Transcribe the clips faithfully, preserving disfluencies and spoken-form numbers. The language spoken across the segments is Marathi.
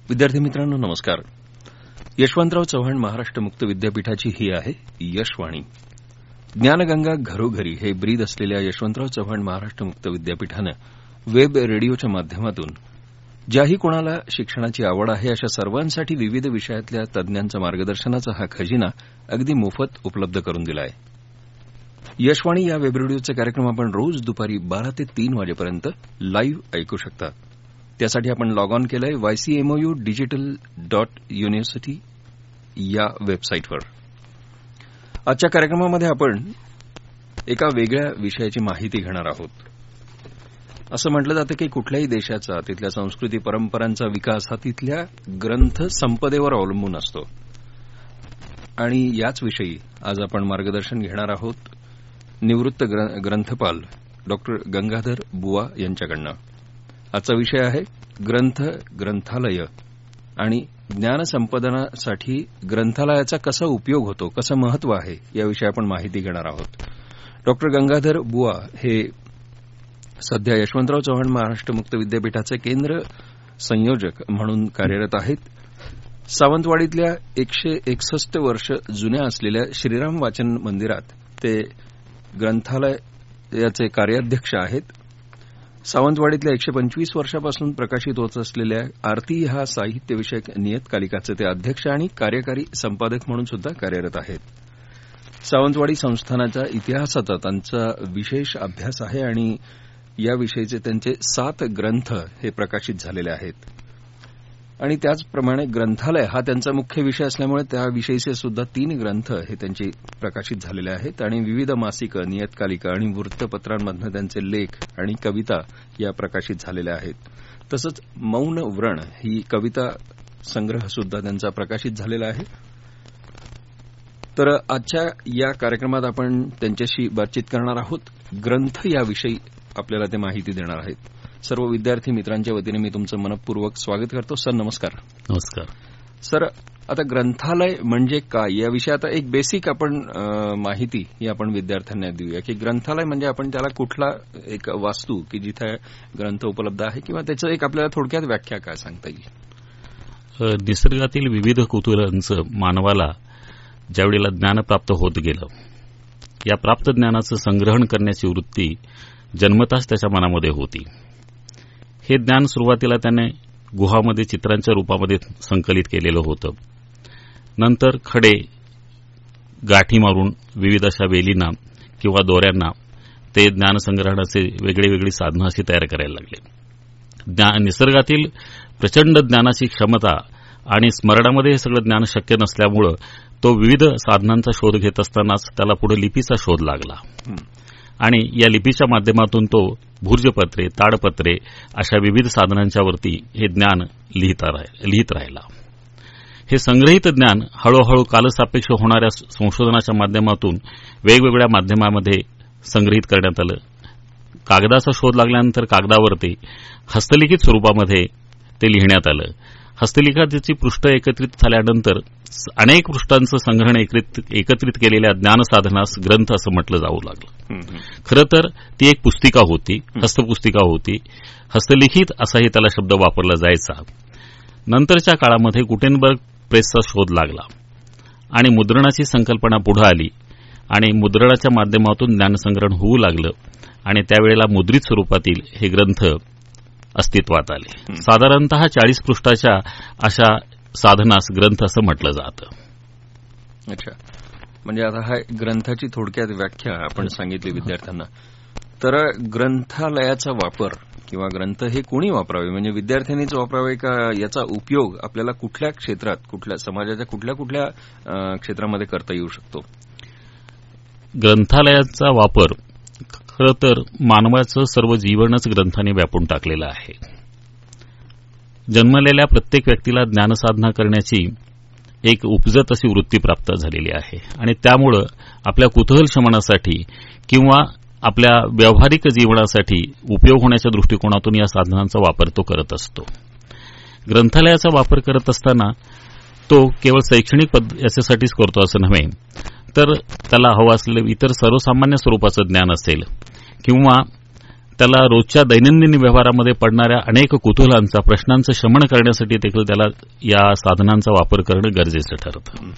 विद्यार्थी मित्रांनो नमस्कार. यशवंतराव चव्हाण महाराष्ट्र मुक्त विद्यापीठाची ही आहे यशवाणी. ज्ञानगंगा घरोघरी हे ब्रीद असलेल्या यशवंतराव चव्हाण महाराष्ट्र मुक्त विद्यापीठानं वेब रेडिओच्या माध्यमातून ज्याही कोणाला शिक्षणाची आवड आहे अशा सर्वांसाठी विविध विषयातल्या तज्ञांचा मार्गदर्शनाचा हा खजिना अगदी मोफत उपलब्ध करून दिला आहे. यशवाणी या वेब रेडिओचे कार्यक्रम आपण रोज दुपारी बारा ते तीन वाजेपर्यंत लाईव्ह ऐकू शकता. त्यासाठी आपण लॉग ऑन केलंय वायसीएमओयू डिजिटल डॉट युनिव्हर्सिटी या वेबसाईटवर. आजच्या कार्यक्रमामध्ये आपण एका वेगळ्या विषयाची माहिती घेणार आहोत. असं म्हटलं जातं की कुठल्याही देशाचा तिथल्या संस्कृती परंपरांचा विकास हा तिथल्या ग्रंथ संपदेवर अवलंबून असतो आणि याच विषयी आज आपण मार्गदर्शन घेणार आहोत निवृत्त ग्रंथपाल डॉक्टर गंगाधर बुवा यांच्याकडनं. आजचा विषय आहे ग्रंथ ग्रंथालय आणि ज्ञानसंपादनासाठी ग्रंथालयाचा कसा उपयोग होतो, कसं महत्व आहे याविषयी आपण माहिती घेणार आहोत. डॉक्टर गंगाधर बुवा हे सध्या यशवंतराव चव्हाण महाराष्ट्र मुक्त विद्यापीठाचे केंद्र संयोजक म्हणून कार्यरत आहेत. सावंतवाडीतल्या एकशे एकसष्ट वर्ष जुन्या असलेल्या श्रीराम वाचन मंदिरात ते ग्रंथालयाचे कार्याध्यक्ष आहेत. सावंतवाडीतल्या एकशे पंचवीस वर्षापासून प्रकाशित होत असलेल्या आरती ह्या साहित्यविषयक नियतकालिकाचे ते अध्यक्ष आणि कार्यकारी संपादक म्हणून सुद्धा कार्यरत आहेत. सावंतवाडी संस्थानाच्या इतिहासाचा त्यांचा विशेष अभ्यास आहे आणि याविषयीचे त्यांचे सात ग्रंथ हे प्रकाशित झालेले आहेत आणि त्याचप्रमाणे ग्रंथालय हा त्यांचा मुख्य विषय असल्यामुळे त्याविषयीचे सुद्धा तीन ग्रंथ हे त्यांचे प्रकाशित झालेले आहेत आणि विविध मासिकं, नियतकालिका आणि वृत्तपत्रांमधनं त्यांचे लेख आणि कविता या प्रकाशित झालेल्या आहेत. तसंच मौन व्रण ही कविता संग्रह सुद्धा त्यांचा प्रकाशित झालेला आहे. तर आजच्या या कार्यक्रमात आपण त्यांच्याशी बातचीत करणार आहोत. ग्रंथ याविषयी आपल्याला ते माहिती देणार आहेत. सर्व विद्यार्थी मित्रांच्या वतीने मी तुमचं मनपूर्वक स्वागत करतो. सर नमस्कार. नमस्कार सर. आता ग्रंथालय म्हणजे काय याविषयी आता एक बेसिक आपण माहिती ही आपण विद्यार्थ्यांना देऊया की ग्रंथालय म्हणजे आपण त्याला कुठला एक वास्तू की जिथे ग्रंथ उपलब्ध आहे किंवा त्याचं एक आपल्याला थोडक्यात व्याख्या काय सांगता येईल? निसर्गातील विविध कुतूहलांचं मानवाला ज्यावेळेला ज्ञान प्राप्त होत गेलं, या प्राप्त ज्ञानाचं संग्रहण करण्याची वृत्ती जन्मताच त्याच्या मनामध्ये होती. हे ज्ञान सुरुवातीला त्याने गुहामध्ये चित्रांच्या रूपामध्ये संकलित केलेलं होतं. नंतर खडे गाठी मारून विविध अशा वेलींना किंवा दोऱ्यांना ते ज्ञानसंग्रहणाचे वेगळे वेगळी साधनं अशी तयार करायला लागले. निसर्गातील प्रचंड ज्ञानाची क्षमता आणि स्मरणामध्ये हे सगळं ज्ञान शक्य नसल्यामुळं तो विविध साधनांचा शोध घेत असतानाच त्याला पुढे लिपीचा शोध लागला आणि या लिपीच्या माध्यमातून तो भूर्जपत्रे, ताडपत्रे अशा विविध साधनांच्यावरती हे ज्ञान लिहित राहिला. हे संग्रहित ज्ञान हळूहळू कालसापेक्ष होणाऱ्या संशोधनाच्या माध्यमातून वेगवेगळ्या माध्यमामध्ये संग्रहित करण्यात आलं. कागदाचा शोध लागल्यानंतर कागदावरती हस्तलिखित स्वरूपामध्ये ते लिहिण्यात आलं. हस्तलिखिताची पृष्ठ एकत्रित झाल्यानंतर अनेक पृष्ठांचं संग्रहण एकत्रित केलेल्या ज्ञानसाधनास ग्रंथ असं म्हटलं जाऊ लागलं. खरं तर ती एक पुस्तिका होती, हस्तपुस्तिका होती. हस्तलिखित असाही त्याला शब्द वापरला जायचा. नंतरच्या काळामध्ये गुटेनबर्ग प्रेसचा शोध लागला आणि मुद्रणाची संकल्पना पुढे आली आणि मुद्रणाच्या माध्यमातून ज्ञानसंग्रहण होऊ लागलं आणि त्यावेळेला मुद्रित स्वरूपातील हे ग्रंथ अस्तित्वात आले. साधारणतः चाळीस पृष्ठाच्या अशा साधनास ग्रंथ असं म्हटलं जातं. अच्छा, म्हणजे आता हा ग्रंथाची थोडक्यात व्याख्या आपण सांगितली विद्यार्थ्यांना. तर ग्रंथालयाचा वापर किंवा ग्रंथ हे कोणी वापरावे, म्हणजे विद्यार्थ्यांनीच वापरावे का याचा उपयोग आपल्याला कुठल्या क्षेत्रात, कुठल्या समाजाच्या कुठल्या कुठल्या क्षेत्रामध्ये करता येऊ शकतो? ग्रंथालयाचा वापर खरं तर मानवाचं सर्व जीवनच ग्रंथाने व्यापून टाकलेलं आहे. जन्मलेल्या प्रत्येक व्यक्तीला ज्ञानसाधना करण्याची एक उपजत अशी वृत्ती प्राप्त झालेली आहे आणि त्यामुळं आपल्या कुतूहल शमनासाठी किंवा आपल्या व्यावहारिक जीवनासाठी उपयोग होण्याच्या दृष्टिकोनातून या साधनांचा वापर तो करत असतो. ग्रंथालयाचा वापर करत असताना तो केवळ शैक्षणिक याच्यासाठीच करतो असं नव्हे, तर त्याला हवं असलेलं इतर सर्वसामान्य स्वरूपाचं ज्ञान असेल किंवा त्याला रोजच्या दैनंदिन व्यवहारामध्ये पडणाऱ्या अनेक कुतूहलांचा, प्रश्नांचं शमन करण्यासाठी देखील त्याला या साधनांचा वापर करणं गरजेचं ठरतं.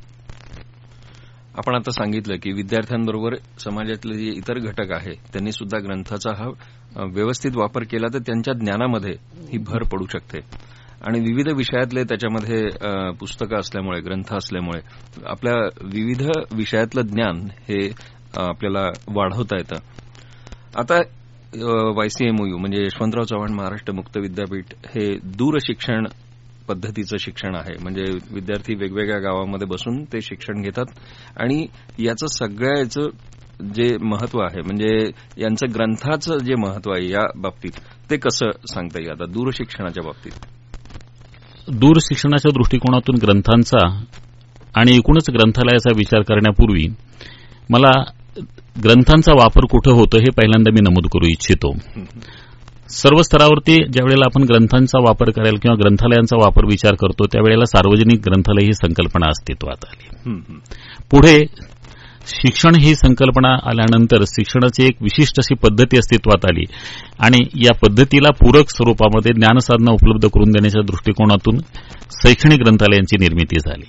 आपण आता सांगितलं की विद्यार्थ्यांबरोबर समाजातले जे इतर घटक आहे त्यांनी सुद्धा ग्रंथाचा हा व्यवस्थित वापर केला तर त्यांच्या ज्ञानामध्ये ही भर पडू शकते. आणि विविध विषयातले त्याच्यामध्ये पुस्तकं असल्यामुळे, ग्रंथ असल्यामुळे आपल्या विविध विषयातलं ज्ञान हे आपल्याला वाढवता येतं. आता वायसीएमओयू म्हणजे यशवंतराव चव्हाण महाराष्ट्र मुक्त विद्यापीठ हे दूरशिक्षण पद्धतीचं शिक्षण आहे. म्हणजे विद्यार्थी वेगवेगळ्या गावामध्ये बसून ते शिक्षण घेतात आणि याचं सगळ्याचं जे महत्व आहे म्हणजे यांचं ग्रंथाचं जे महत्व आहे या बाबतीत ते कसं सांगता येईल आता दूरशिक्षणाच्या बाबतीत? दूरशिक्षणाच्या दृष्टिकोनातून ग्रंथांचा आणि एकूणच ग्रंथालयाचा विचार करण्यापूर्वी मला ग्रंथांचा वापर कुठं होतं हे पहिल्यांदा मी नमूद करू इच्छितो. सर्व स्तरावरती ज्यावेळेला आपण ग्रंथांचा वापर करायला किंवा ग्रंथालयांचा वापर विचार करतो त्यावेळेला सार्वजनिक ग्रंथालय ही संकल्पना अस्तित्वात आली. पुढे शिक्षण ही संकल्पना आल्यानंतर शिक्षणाची एक विशिष्ट अशी पद्धती अस्तित्वात आली आणि या पद्धतीला पूरक स्वरूपामध्ये ज्ञानसाधना उपलब्ध करून देण्याच्या दृष्टिकोनातून शैक्षणिक ग्रंथालयांची निर्मिती झाली.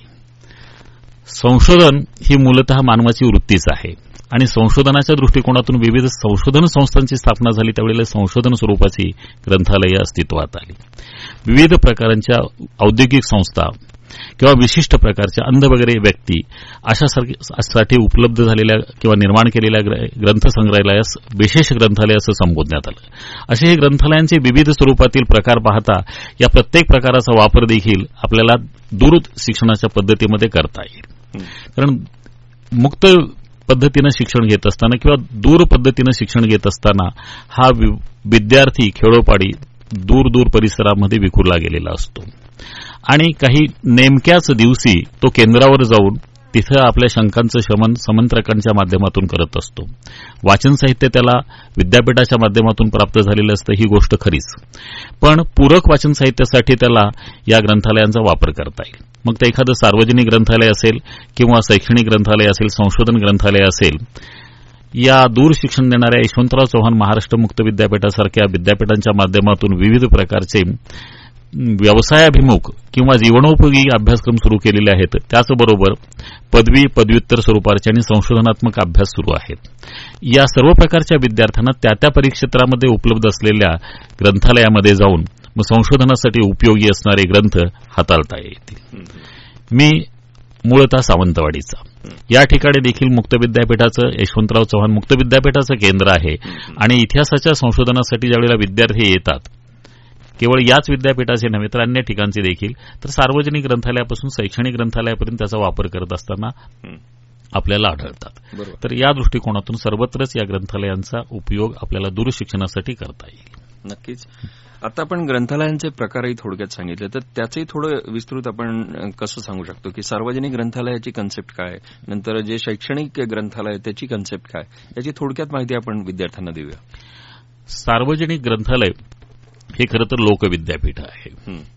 संशोधन ही मूलतः मानवाची वृत्तीच आहे आणि संशोधनाच्या दृष्टिकोनातून विविध संशोधन संस्थांची स्थापना झाली. त्यावेळेला संशोधन स्वरूपाची ग्रंथालयं अस्तित्वात आली. विविध प्रकारच्या औद्योगिक संस्था किंवा विशिष्ट प्रकारच्या अंध वगैरे व्यक्ती अशासाठी उपलब्ध झालेल्या किंवा निर्माण केलेल्या ग्रंथसंग्रहालयास विशेष ग्रंथालय असं संबोधण्यात आलं. असे हे ग्रंथालयांचे विविध स्वरूपातील प्रकार पाहता या प्रत्येक प्रकाराचा वापर देखील आपल्याला दूर शिक्षणाच्या पद्धतीमध्ये करता येईल. कारण मुक्त पद्धतीनं शिक्षण घेत असताना किंवा दूर पद्धतीनं शिक्षण घेत असताना हा विद्यार्थी खेडोपाडी दूर दूर परिसरामध्ये विखुरला गेलेला असतो आणि काही नेमक्याच दिवशी तो केंद्रावर जाऊन तिथं आपल्या शंकांचं शमन समंत्रकांच्या माध्यमातून करत असतो. वाचन साहित्य त्याला विद्यापीठाच्या माध्यमातून प्राप्त झालेलं असतं ही गोष्ट खरीच, पण पूरक वाचन साहित्यासाठी त्याला या ग्रंथालयांचा वापर करता येईल. मग ते एखादं सार्वजनिक ग्रंथालय असेल किंवा शैक्षणिक ग्रंथालय असेल, संशोधन ग्रंथालय असेल, या दूर शिक्षण देणाऱ्या यशवंतराव चव्हाण महाराष्ट्र मुक्त विद्यापीठासारख्या विद्यापीठांच्या माध्यमातून विविध प्रकारचे व्यवसायाभिमुख किंवा जीवनोपयोगी अभ्यासक्रम सुरू केलेले आहेत. त्याचबरोबर पदवी, पदव्युत्तर स्वरूपाचे आणि संशोधनात्मक अभ्यास सुरू आहेत. या सर्व प्रकारच्या विद्यार्थ्यांना त्या त्या परिक्षेत्रामध्ये उपलब्ध असलेल्या ग्रंथालयामध्ये जाऊन मग संशोधनासाठी उपयोगी असणारे ग्रंथ हाताळता येतील. मी मूळतः सावंतवाडीचा. या ठिकाणी देखील मुक्त विद्यापीठाचं, यशवंतराव चव्हाण मुक्त विद्यापीठाचं केंद्र आहे आणि इतिहासाच्या संशोधनासाठी ज्यावेळेला विद्यार्थी येतात केवळ याच विद्यापीठाचे नव्हे तर अन्य ठिकाणचे देखील, तर सार्वजनिक ग्रंथालयापासून शैक्षणिक ग्रंथालयापर्यंत त्याचा वापर करत असताना आपल्याला आढळतात. तर या दृष्टिकोनातून सर्वत्रच या ग्रंथालयांचा उपयोग आपल्याला दूरशिक्षणासाठी करता येईल. नक्कीच. आता आपण ग्रंथालयांचे प्रकारही थोडक्यात सांगितले तर त्याचंही थोडं विस्तृत आपण कसं सांगू शकतो की सार्वजनिक ग्रंथालयाची कन्सेप्ट काय, नंतर जे शैक्षणिक ग्रंथालय त्याची कन्सेप्ट काय, याची थोडक्यात माहिती आपण विद्यार्थ्यांना देऊया. सार्वजनिक ग्रंथालय हे खरं तर लोकविद्यापीठ आहे.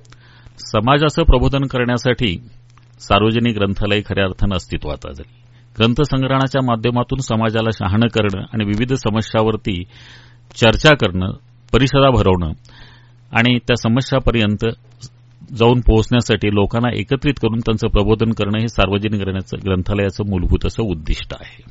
समाजाचं प्रबोधन करण्यासाठी सार्वजनिक ग्रंथालय खऱ्या अर्थानं अस्तित्वात आली. ग्रंथसंग्रहणाच्या माध्यमातून समाजाला शहाणं करणं आणि विविध समस्यावरती चर्चा करणं, परिषदा भरवणं आणि त्या समस्यापर्यंत जाऊन पोहोचण्यासाठी लोकांना एकत्रित करून त्यांचं प्रबोधन करणं हे सार्वजनिक ग्रंथालयाचं मूलभूत असं उद्दिष्ट आहे.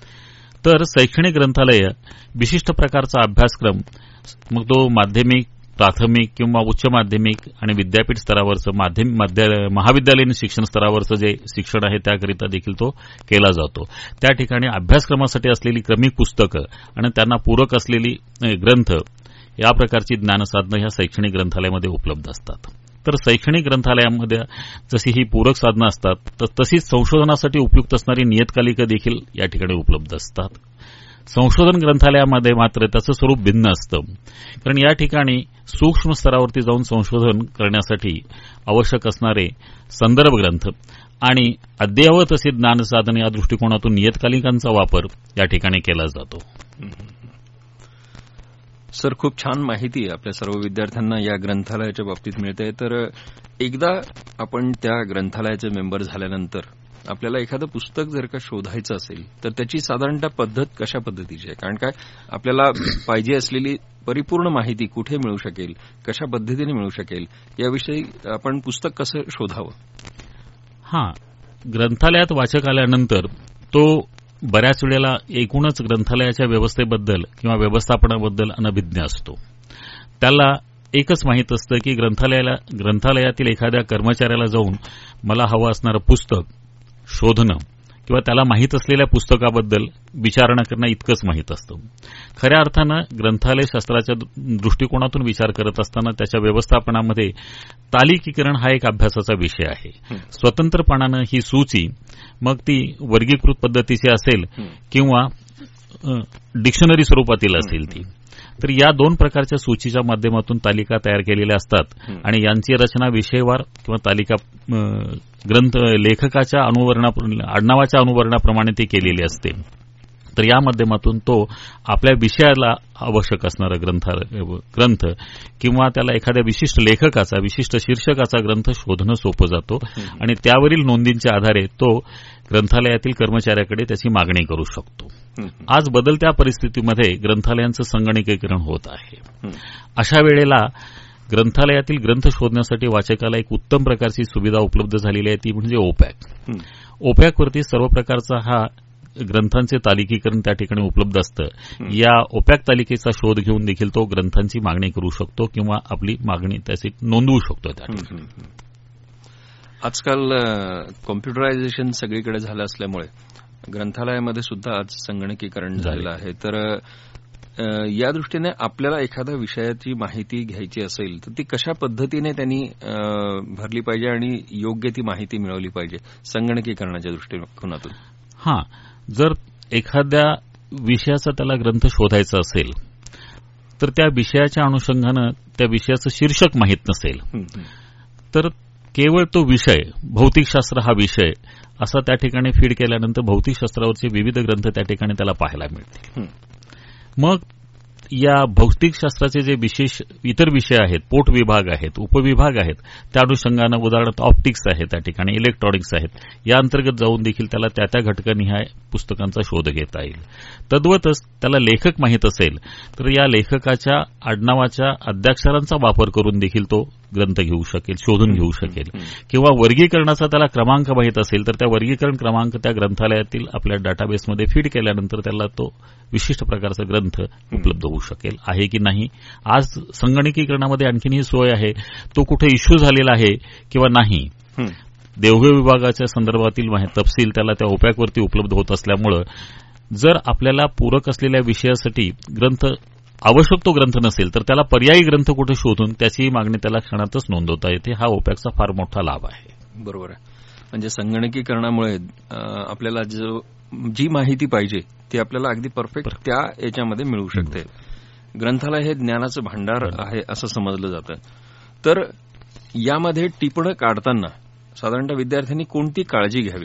तर शैक्षणिक ग्रंथालय विशिष्ट प्रकारचा अभ्यासक्रम, मग तो माध्यमिक, प्राथमिक किंवा उच्च माध्यमिक आणि विद्यापीठ स्तरावरचं माध्यमिक महाविद्यालयीन शिक्षण स्तरावरचं जे शिक्षण आहे त्याकरिता देखील तो केला जातो. त्या ठिकाणी अभ्यासक्रमासाठी असलेली क्रमिक पुस्तकं आणि त्यांना पूरक असलेली ग्रंथ या प्रकारची ज्ञानसाधनं ह्या शैक्षणिक ग्रंथालयामध्ये उपलब्ध असतात. तर शैक्षणिक ग्रंथालयामध्ये जशी ही पूरक साधनं असतात तर तशीच संशोधनासाठी उपयुक्त असणारी नियतकालिकं देखील या ठिकाणी उपलब्ध असतात. संशोधन ग्रंथालयामध्ये मात्र त्याचं स्वरूप भिन्न असतं, कारण या ठिकाणी सूक्ष्म स्तरावरती जाऊन संशोधन करण्यासाठी आवश्यक असणारे संदर्भ ग्रंथ आणि अद्ययावत असे ज्ञानसाधन या दृष्टिकोनातून नियतकालिकांचा वापर या ठिकाणी केला जातो. सर, खूप छान माहिती आपल्या सर्व विद्यार्थ्यांना या ग्रंथालयाच्या बाबतीत मिळते. तर एकदा आपण त्या ग्रंथालयाचे मेंबर झाल्यानंतर आपल्याला एखादं पुस्तक जर का शोधायचं असेल तर त्याची साधारणतः पद्धत कशा पद्धतीची आहे? कारण काय आपल्याला पाहिजे असलेली परिपूर्ण माहिती कुठे मिळू शकेल, कशा पद्धतीने मिळू शकेल, याविषयी आपण पुस्तक कसं शोधावं? हां, ग्रंथालयात वाचक आल्यानंतर तो बऱ्याच वेळेला एकूणच ग्रंथालयाच्या व्यवस्थेबद्दल किंवा व्यवस्थापनाबद्दल अनभिज्ञ असतो. त्याला एकच माहीत असतं की ग्रंथालयाला ग्रंथालयातील एखाद्या कर्मचाऱ्याला जाऊन मला हवं असणारं पुस्तक शोधणं किंवा त्याला माहीत असलेल्या पुस्तकाबद्दल विचारणा करणं इतकंच माहीत असतं. खऱ्या अर्थानं ग्रंथालय शास्त्राच्या दृष्टिकोनातून विचार करत असताना त्याच्या व्यवस्थापनामध्ये तालिकीकरण हा एक अभ्यासाचा विषय आहे. स्वतंत्रपणानं ही सूची मग ती वर्गीकृत पद्धतीची असेल किंवा डिक्शनरी स्वरूपातील असेल ती, तर या दोन प्रकारच्या सूचीच्या माध्यमातून तालिका तयार केलेल्या असतात आणि यांची रचना विषयवार किंवा तालिका ग्रंथ लेखकाच्या अनुवर्णा आडनावाच्या अनुवर्णाप्रमाणे ती केलेली असते. तर या माध्यमातून तो आपल्या विषयाला आवश्यक असणारा ग्रंथ ग्रंथ किंवा त्याला एखाद्या विशिष्ट लेखकाचा विशिष्ट शीर्षकाचा ग्रंथ शोधणं सोपं जातो आणि त्यावरील नोंदींच्या आधारे तो ग्रंथालयातील कर्मचाऱ्याकडे त्याची मागणी करू शकतो. आज बदलत्या परिस्थितीमध्ये ग्रंथालयांचं संगणकीकरण होत आहे. अशा वेळेला ग्रंथालयातील ग्रंथ शोधण्यासाठी वाचकाला एक उत्तम प्रकारची सुविधा उपलब्ध झालेली आहे, ती म्हणजे ओपॅक. ओपॅकवरती सर्व प्रकारचा हा ग्रंथांचे तालिकीकरण त्या ठिकाणी उपलब्ध असतं. या ओपॅक तालिकेचा शोध घेऊन देखील तो ग्रंथांची मागणी करू शकतो किंवा आपली मागणी त्याची नोंदवू शकतो त्या ठिकाणी. आजकाल कॉम्प्युटरायझेशन सगळीकडे झालं असल्यामुळे ग्रंथालयामध्ये सुद्धा आज संगणकीकरण झालेलं आहे. तर या दृष्टीने आपल्याला एखाद्या विषयाची माहिती घ्यायची असेल तर ती कशा पद्धतीने त्यांनी भरली पाहिजे आणि योग्य ती माहिती मिळवली पाहिजे संगणकीकरणाच्या दृष्टिकोनातून? हां, जर एखाद्या विषयाचा त्याला ग्रंथ शोधायचा असेल तर त्या विषयाच्या अनुषंगानं त्या विषयाचं शीर्षक माहीत नसेल तर केवळ तो विषय भौतिकशास्त्र हा विषय असा त्या ठिकाणी फीड केल्यानंतर भौतिकशास्त्रावरचे विविध ग्रंथ त्या ठिकाणी त्याला पाहायला मिळतील. मग या भौतिकशास्त्राचे जे विशेष इतर विषय आहेत, पोट विभाग आहेत, उपविभाग आहेत, त्या अनुषंगानं उदाहरणार्थ ऑप्टिक्स आहे, त्या ठिकाणी इलेक्ट्रॉनिक्स आहेत, या अंतर्गत जाऊन देखील त्याला त्या त्या घटकानिहाय पुस्तकांचा शोध घेता येईल. तद्वतच त्याला लेखक माहीत असेल तर या लेखकाच्या आडनावाच्या अद्याक्षरांचा वापर करून देखील तो ग्रंथ घेऊ शकेल, शोधून घेऊ शकेल. किंवा वर्गीकरणाचा त्याला क्रमांक माहीत असेल तर त्या वर्गीकरण क्रमांक त्या ग्रंथालयातील आपल्या डाटाबेसमध्ये फीड केल्यानंतर त्याला तो विशिष्ट प्रकारचा ग्रंथ उपलब्ध होऊ शकेल. आहे की नाही, आज संगणकीकरणामध्ये आणखीन ही सोय आहे. तो कुठे इश्यू झालेला आहे किंवा नाही, देवघेव विभागाच्या संदर्भातील तपशील त्याला त्या ओपॅकवरती उपलब्ध होत असल्यामुळं जर आपल्याला पूरक असलेल्या विषयासाठी ग्रंथ आवश्यक तो ग्रंथ नसेल तर त्याला पर्यायी ग्रंथ कुठे शोधून त्याची मागणी त्याला क्षणातच नोंदवता येते. हा ओपॅकचा फार मोठा लाभ आहे. बरोबर आहे. म्हणजे संगणकीकरणामुळे आपल्याला जो जी माहिती पाहिजे ती आपल्याला अगदी परफेक्ट त्या याच्यामध्ये मिळू शकते. ग्रंथालय हे ज्ञानाचं भांडार आहे असं समजलं जातं. तर यामध्ये टिपणं काढताना साधारणतः विद्यार्थ्यांनी कोणती काळजी घ्यावी?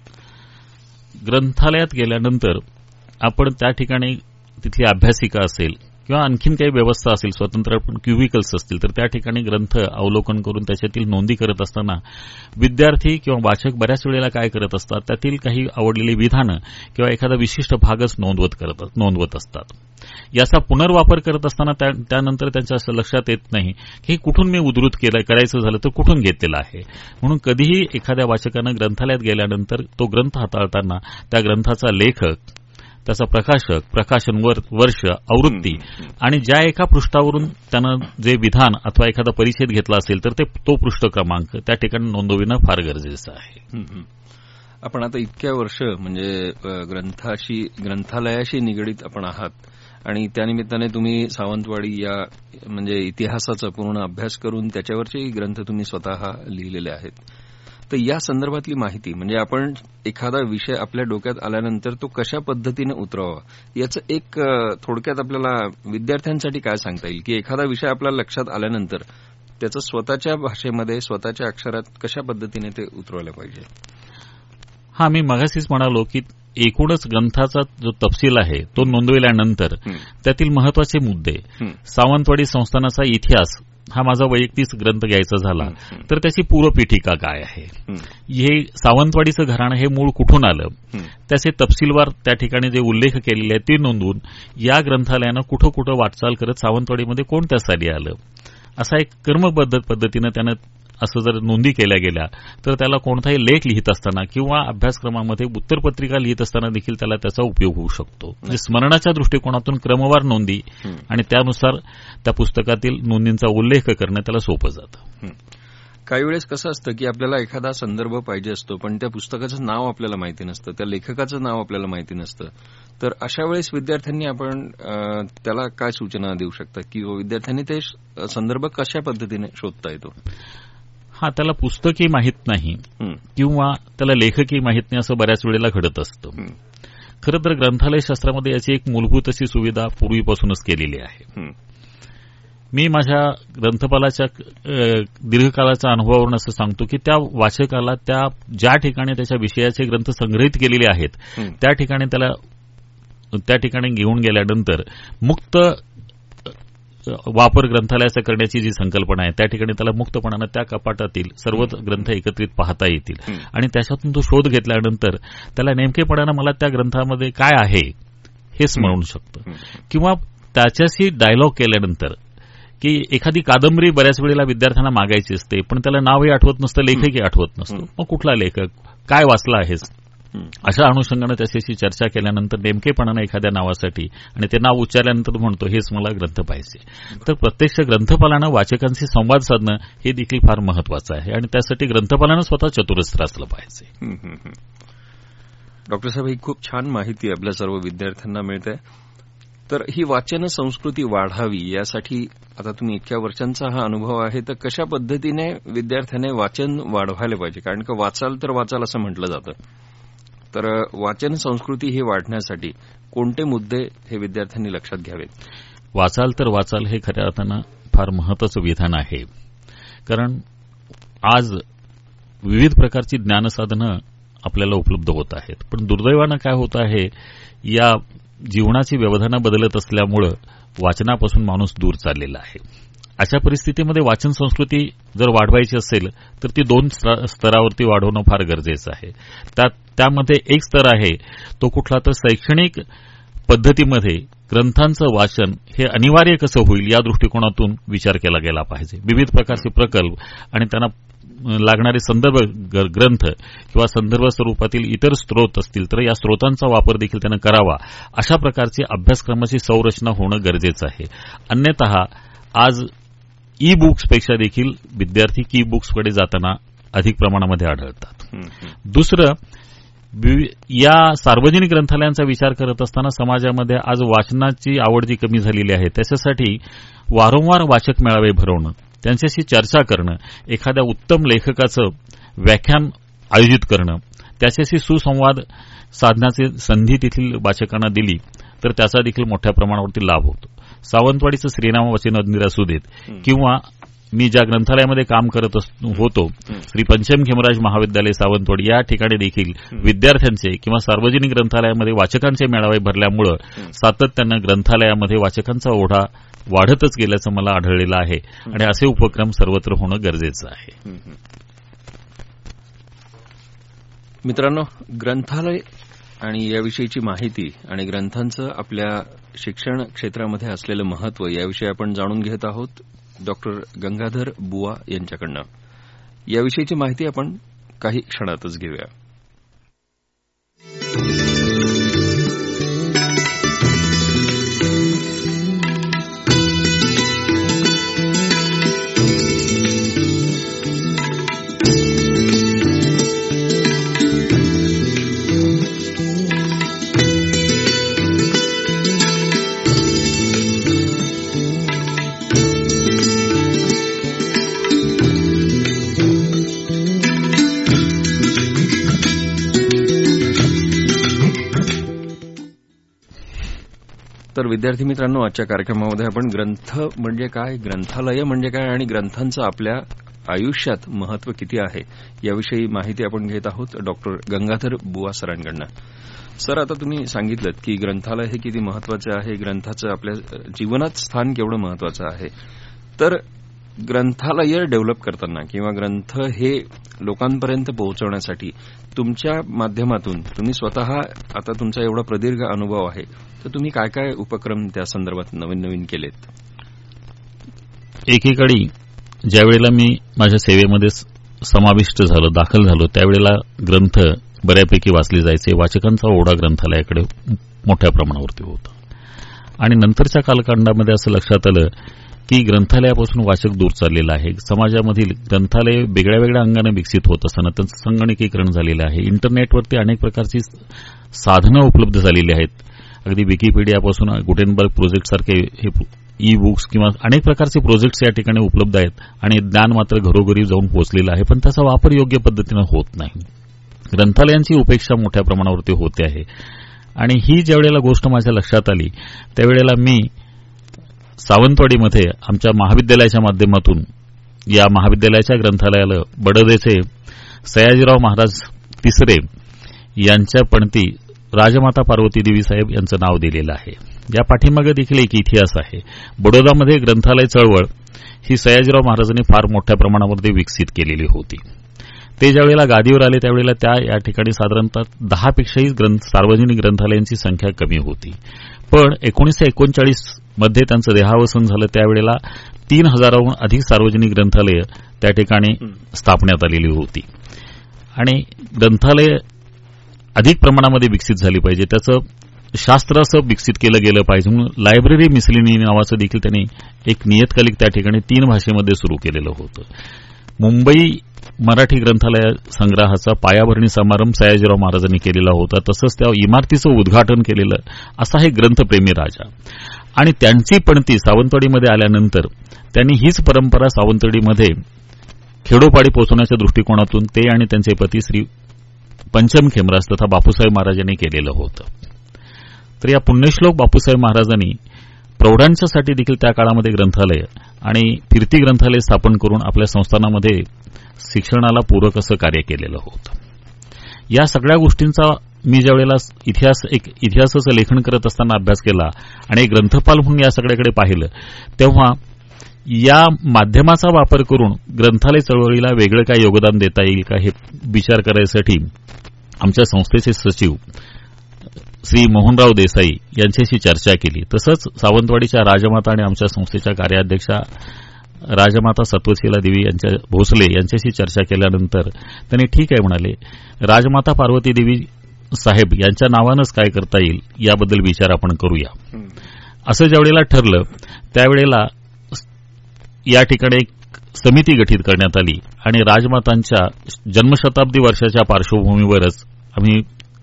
ग्रंथालयात गेल्यानंतर आपण त्या ठिकाणी तिथली अभ्यासिका असेल किंवा आणखीन काही व्यवस्था असेल, स्वतंत्र क्युबिकल्स असतील, तर त्या ठिकाणी ग्रंथ अवलोकन करून त्याच्यातील नोंदी करत असताना विद्यार्थी किंवा वाचक बऱ्याच वेळेला काय करत असतात, त्यातील काही आवडलेली विधानं किंवा एखादा विशिष्ट भागच नोंदवत करत नोंदवत असतात. याचा पुनर्वापर करत असताना त्यानंतर त्यांच्या लक्षात येत नाही की कुठून मी उद्धृत केलं, करायचं झालं तर कुठून घेतलेलं आहे. म्हणून कधीही एखाद्या वाचकानं ग्रंथालयात गेल्यानंतर तो ग्रंथ हाताळताना त्या ग्रंथाचा लेखक, त्याचा प्रकाशक, प्रकाशन वर्ष, आवृत्ती आणि ज्या एका पृष्ठावरून त्यानं जे विधान अथवा एखादा परिच्छेद घेतला असेल तर ते तो पृष्ठ क्रमांक त्या ठिकाणी नोंदविणं फार गरजेचं आहे. आपण आता इतक्या वर्ष म्हणजे ग्रंथाशी ग्रंथालयाशी निगडीत आपण आहात आणि त्यानिमित्ताने तुम्ही सावंतवाडी या म्हणजे इतिहासाचा पूर्ण अभ्यास करून त्याच्यावरचे ग्रंथ तुम्ही स्वतः लिहिलेले आहेत. तर या संदर्भातली माहिती म्हणजे आपण एखादा विषय आपल्या डोक्यात आल्यानंतर तो कशा पद्धतीने उतरवावा याचं एक थोडक्यात आपल्याला विद्यार्थ्यांसाठी काय सांगता येईल की एखादा विषय आपल्या लक्षात आल्यानंतर त्याचं स्वतःच्या भाषेमध्ये स्वतःच्या अक्षरात कशा पद्धतीने ते उतरवलं पाहिजे? हा, मी मगाशीच म्हणालो की एकूणच ग्रंथाचा जो तपशील आहे तो नोंदविल्यानंतर त्यातील महत्वाचे मुद्दे, सावंतवाडी संस्थानाचा इतिहास हा माझा वैयक्तिक ग्रंथ घ्यायचा झाला तर त्याची पूर्वपीठिका काय आहे, हे सावंतवाडीचं घराणं हे मूळ कुठून आलं, त्याचे तपशीलवार त्या ठिकाणी जे उल्लेख केलेले आहेत ते नोंदवून या ग्रंथालयानं कुठं कुठं वाटचाल करत सावंतवाडीमध्ये कोणत्या साली आलं, असा एक कर्मबद्ध पद्धतीनं त्यानं असं जर नोंदी केल्या गेल्या तर त्याला कोणताही लेख लिहित असताना किंवा अभ्यासक्रमामध्ये उत्तरपत्रिका लिहित असताना देखील त्याला त्याचा उपयोग होऊ शकतो. म्हणजे स्मरणाच्या दृष्टिकोनातून क्रमवार नोंदी आणि त्यानुसार त्या पुस्तकातील नोंदींचा उल्लेख करणं त्याला सोपं जातं. काही वेळेस कसं असतं की आपल्याला एखादा संदर्भ पाहिजे असतो पण त्या पुस्तकाचं नाव आपल्याला माहिती नसतं, त्या लेखकाचं नाव आपल्याला माहिती नसतं, तर अशा वेळेस विद्यार्थ्यांनी आपण त्याला काय सूचना देऊ शकता किंवा विद्यार्थ्यांनी ते संदर्भ कशा पद्धतीने शोधता येतो? हा, त्याला पुस्तकही माहीत नाही किंवा त्याला लेखकही माहीत नाही असं बऱ्याच वेळेला घडत असतं. खरं तर ग्रंथालय शास्त्रामध्ये याची एक मूलभूत अशी सुविधा पूर्वीपासूनच केलेली आहे. मी माझ्या ग्रंथपालाच्या दीर्घकाळाच्या अनुभवावरून असं सांगतो की त्या वाचकाला त्या ज्या ठिकाणी त्याच्या विषयाचे ग्रंथ संग्रहित केलेले आहेत त्या ठिकाणी त्याला त्या ठिकाणी घेऊन गेल्यानंतर मुक्त वापर ग्रंथालयाचा करण्याची जी संकल्पना आहे त्या ठिकाणी त्याला मुक्तपणानं त्या कपाटातील सर्व ग्रंथ एकत्रित पाहता येतील आणि त्याच्यातून तो शोध घेतल्यानंतर त्याला नेमकेपणानं मला त्या ग्रंथामध्ये काय आहे हे स्मरू शकतं. किंवा त्याच्याशी डायलॉग केल्यानंतर की एखादी कादंबरी बऱ्याच वेळेला विद्यार्थ्यांना मागायची असते पण त्याला नावही आठवत नसतं, लेखकही आठवत नसतो, मग कुठला लेखक, काय वाचला आहेस, अशा अनुषंगानं त्याच्याशी चर्चा केल्यानंतर नेमकेपणानं एखाद्या नावासाठी आणि ते नाव उच्चारल्यानंतर म्हणतो हेच मला ग्रंथ पाहिजे. तर प्रत्यक्ष ग्रंथपालानं वाचकांशी संवाद साधणं हे देखील फार महत्वाचं आहे आणि त्यासाठी ग्रंथपालानं स्वतः चतुरस्त्र असलं पाहिजे. डॉक्टर साहेब, ही खूप छान माहिती आपल्या सर्व विद्यार्थ्यांना मिळते. तर ही वाचन संस्कृती वाढावी यासाठी आता तुम्ही इतक्या वर्षांचा हा अनुभव आहे, तर कशा पद्धतीने विद्यार्थ्याने वाचन वाढवायला पाहिजे? कारण का वाचाल तर वाचाल असं म्हटलं जातं, तर वाचन संस्कृती ही वाढण्यासाठी कोणते मुद्दे हे विद्यार्थ्यांनी लक्षात घ्यावेत? वाचाल तर वाचाल हे खऱ्या अर्थानं फार महत्वाचं विधान आहे. कारण आज विविध प्रकारची ज्ञानसाधनं आपल्याला उपलब्ध होत आहेत, पण दुर्दैवानं काय होत आहे, या जीवनाची व्यवधानं बदलत असल्यामुळं वाचनापासून माणूस दूर चाललेला आहे. अशा परिस्थितीमध्ये वाचन संस्कृती जर वाढवायची असेल तर ती दोन स्तरावरती वाढवणं फार गरजेचं आहे. त्यामध्ये एक स्तर आहे तो कुठला तर शैक्षणिक पद्धतीमध्ये ग्रंथांचं वाचन हे अनिवार्य कसं होईल या दृष्टिकोनातून विचार केला गेला पाहिजे. विविध प्रकारचे प्रकल्प आणि त्यांना लागणारे संदर्भ ग्रंथ किंवा संदर्भ स्वरूपातील इतर स्रोत असतील तर या स्रोतांचा वापर देखील त्यानं करावा. अशा प्रकारची अभ्यासक्रमाची संरचना होणं गरजेचं आहे. अन्यतः आज ई बुक्सपेक्षा देखील विद्यार्थी की बुक्सकडे जाताना अधिक प्रमाणामध्ये आढळतात. दुसरं, या सार्वजनिक ग्रंथालयांचा विचार करत असताना समाजामध्ये आज वाचनाची आवड जी कमी झालेली आहे त्याच्यासाठी वारंवार वाचक मेळावे भरवणं, त्यांच्याशी चर्चा करणं, एखाद्या उत्तम लेखकाचं व्याख्यान आयोजित करणं, त्याच्याशी सुसंवाद साधण्याची संधी तेथील वाचकांना दिली तर त्याचा देखील मोठ्या प्रमाणावरती लाभ होतो. सावंतवाडीचं श्रीराम वचनमंदिर असू देत किंवा मी ज्या ग्रंथालयामध्ये काम करत होतो श्री पंचम खेमराज महाविद्यालय सावंतवाडी, या ठिकाणी देखील विद्यार्थ्यांचे किंवा सार्वजनिक ग्रंथालयामध्ये वाचकांचे मेळावे भरल्यामुळं सातत्यानं ग्रंथालयामध्ये वाचकांचा ओढा वाढतच गेल्याचं मला आढळलेलं आहे आणि असे उपक्रम सर्वत्र होणं गरजेचं आहे. मित्रांनो, ग्रंथालय आणि याविषयीची माहिती आणि ग्रंथांचं आपल्या शिक्षण क्षेत्रामध्ये असलेलं महत्व याविषयी आपण जाणून घेत आहोत डॉक्टर गंगाधर बुवा यांच्याकडनं. याविषयीची माहिती आपण काही क्षणातच घेऊया. तर विद्यार्थी मित्रांनो, आजच्या कार्यक्रमामध्ये आपण ग्रंथ म्हणजे काय, ग्रंथालय म्हणजे काय आणि ग्रंथांचं आपल्या आयुष्यात महत्व किती आहे याविषयी माहिती आपण घेत आहोत डॉक्टर गंगाधर बुवा सरांकडनं. सर, आता तुम्ही सांगितलं की ग्रंथालय हे किती महत्वाचं आहे, ग्रंथाचं आपल्या जीवनात स्थान केवढं महत्वाचं आहे. तर ग्रंथालय डेव्हलप करताना किंवा ग्रंथ हे लोकांपर्यंत पोहोचवण्यासाठी तुमच्या माध्यमातून तुम्ही स्वतः आता तुमचा एवढा प्रदीर्घ अनुभव आहे, तर तुम्ही काय काय उपक्रम त्या संदर्भात नवीन नवीन केलेत? एकीकडे ज्यावेळेला मी माझ्या सेवेमध्ये समाविष्ट झालो, दाखल झालो, त्यावेळेला ग्रंथ बऱ्यापैकी वाचले जायचे. वाचकांचा ओढा ग्रंथालयाकडे मोठ्या प्रमाणावरती होता. आणि नंतरच्या कालखंडामध्ये असं लक्षात आलं की ग्रंथालयापासून वाचक दूर चाललेला आहे. समाजामधील ग्रंथालय वेगळ्या वेगळ्या अंगाने विकसित होत असताना त्यांचं संगणकीकरण झालेलं आहे. इंटरनेटवरती अनेक प्रकारची साधनं उपलब्ध झालेली आहेत. अगदी विकिपीडियापासून गुटेनबर्ग प्रोजेक्ट सारखे हे ई बुक्स किंवा अनेक प्रकारचे प्रोजेक्ट्स या ठिकाणी उपलब्ध आहेत आणि ज्ञान मात्र घरोघरी जाऊन पोहोचलेलं आहे, पण त्याचा वापर योग्य पद्धतीनं होत नाही. ग्रंथालयांची उपेक्षा मोठ्या प्रमाणावरती होते आहे. आणि ही ज्यावेळेला गोष्ट माझ्या लक्षात आली त्यावेळेला मी सावंतवाडीमध्ये आमच्या महाविद्यालयाच्या माध्यमातून या महाविद्यालयाच्या ग्रंथालयाला बडोदेचे सयाजीराव महाराज तिसरे यांच्या पणती राजमाता पार्वती देवी साहेब यांचं नाव दिलेलं आहे. या पाठीमागे देखील एक इतिहास आहे. बडोदामध्ये ग्रंथालय चळवळ ही सयाजीराव महाराजांनी फार मोठ्या प्रमाणामध्ये विकसित केलेली होती. ते ज्यावेळेला गादीवर आले त्यावेळेला त्या या ठिकाणी साधारणतः दहापेक्षाही ग्रंथ सार्वजनिक ग्रंथालयांची संख्या कमी होती. पण एकोणीसशे एकोणचाळीस मध्ये त्यांचं देहावसन झालं त्यावेळेला तीन हजाराहून अधिक सार्वजनिक ग्रंथालयं त्या ठिकाणी स्थापण्यात आलेली होती. आणि ग्रंथालय अधिक प्रमाणामध्ये विकसित झाली पाहिजे, त्याचं शास्त्र असं विकसित केलं गेलं पाहिजे म्हणून लायब्ररी मिसलिनी नावाचं देखील त्यांनी एक नियतकालिक त्या ठिकाणी तीन भाषेमध्ये सुरू केलेलं होतं. मुंबई मराठी ग्रंथालय संग्रहाचा पायाभरणी समारंभ सयाजीराव महाराजांनी केलेला होता. तसंच त्या इमारतीचं उद्घाटन केलेलं असा हे ग्रंथप्रेमी राजा. आणि त्यांची पणती सावंतवाडीमध्ये आल्यानंतर त्यांनी हीच परंपरा सावंतवाडीमध्ये खेडोपाडी पोहोचवण्याच्या दृष्टिकोनातून ते आणि त्यांचे पती श्री पंचम खेमराज तथा बापूसाहेब महाराजांनी केलेलं होतं. तर या पुण्यश्लोक बापूसाहेब महाराजांनी प्रौढांच्यासाठी देखील त्या काळामध्ये ग्रंथालय आणि फिरती ग्रंथालय स्थापन करून आपल्या संस्थानामध्ये शिक्षणाला पूरक असं कार्य केलेलं होतं. या सगळ्या गोष्टींचा मी ज्यावेळेला इतिहास एक इतिहासाचं लेखन करत असताना अभ्यास केला आणि ग्रंथपाल म्हणून या सगळ्याकडे पाहिलं तेव्हा या माध्यमाचा वापर करून ग्रंथालय चळवळीला वेगळं काय योगदान देता येईल का हे विचार करायसाठी आमच्या संस्थेचे सचिव श्री मोहनराव देसाई यांच्याशी चर्चा केली. तसंच सावंतवाडीच्या राजमाता आणि आमच्या संस्थेच्या कार्याध्यक्षा राजमाता सत्वशीला देवी यांच्या भोसले यांच्याशी चर्चा केल्यानंतर त्यांनी ठीक आहे म्हणाले, राजमाता पार्वती देवी साहेब यांच्या नावानंच काय करता येईल याबद्दल विचार आपण करूया. असं ज्यावेळेला ठरलं त्यावेळेला या ठिकाणी एक समिती गठीत करण्यात आली आणि राजमातांच्या जन्मशताब्दी वर्षाच्या पार्श्वभूमीवरच आम्ही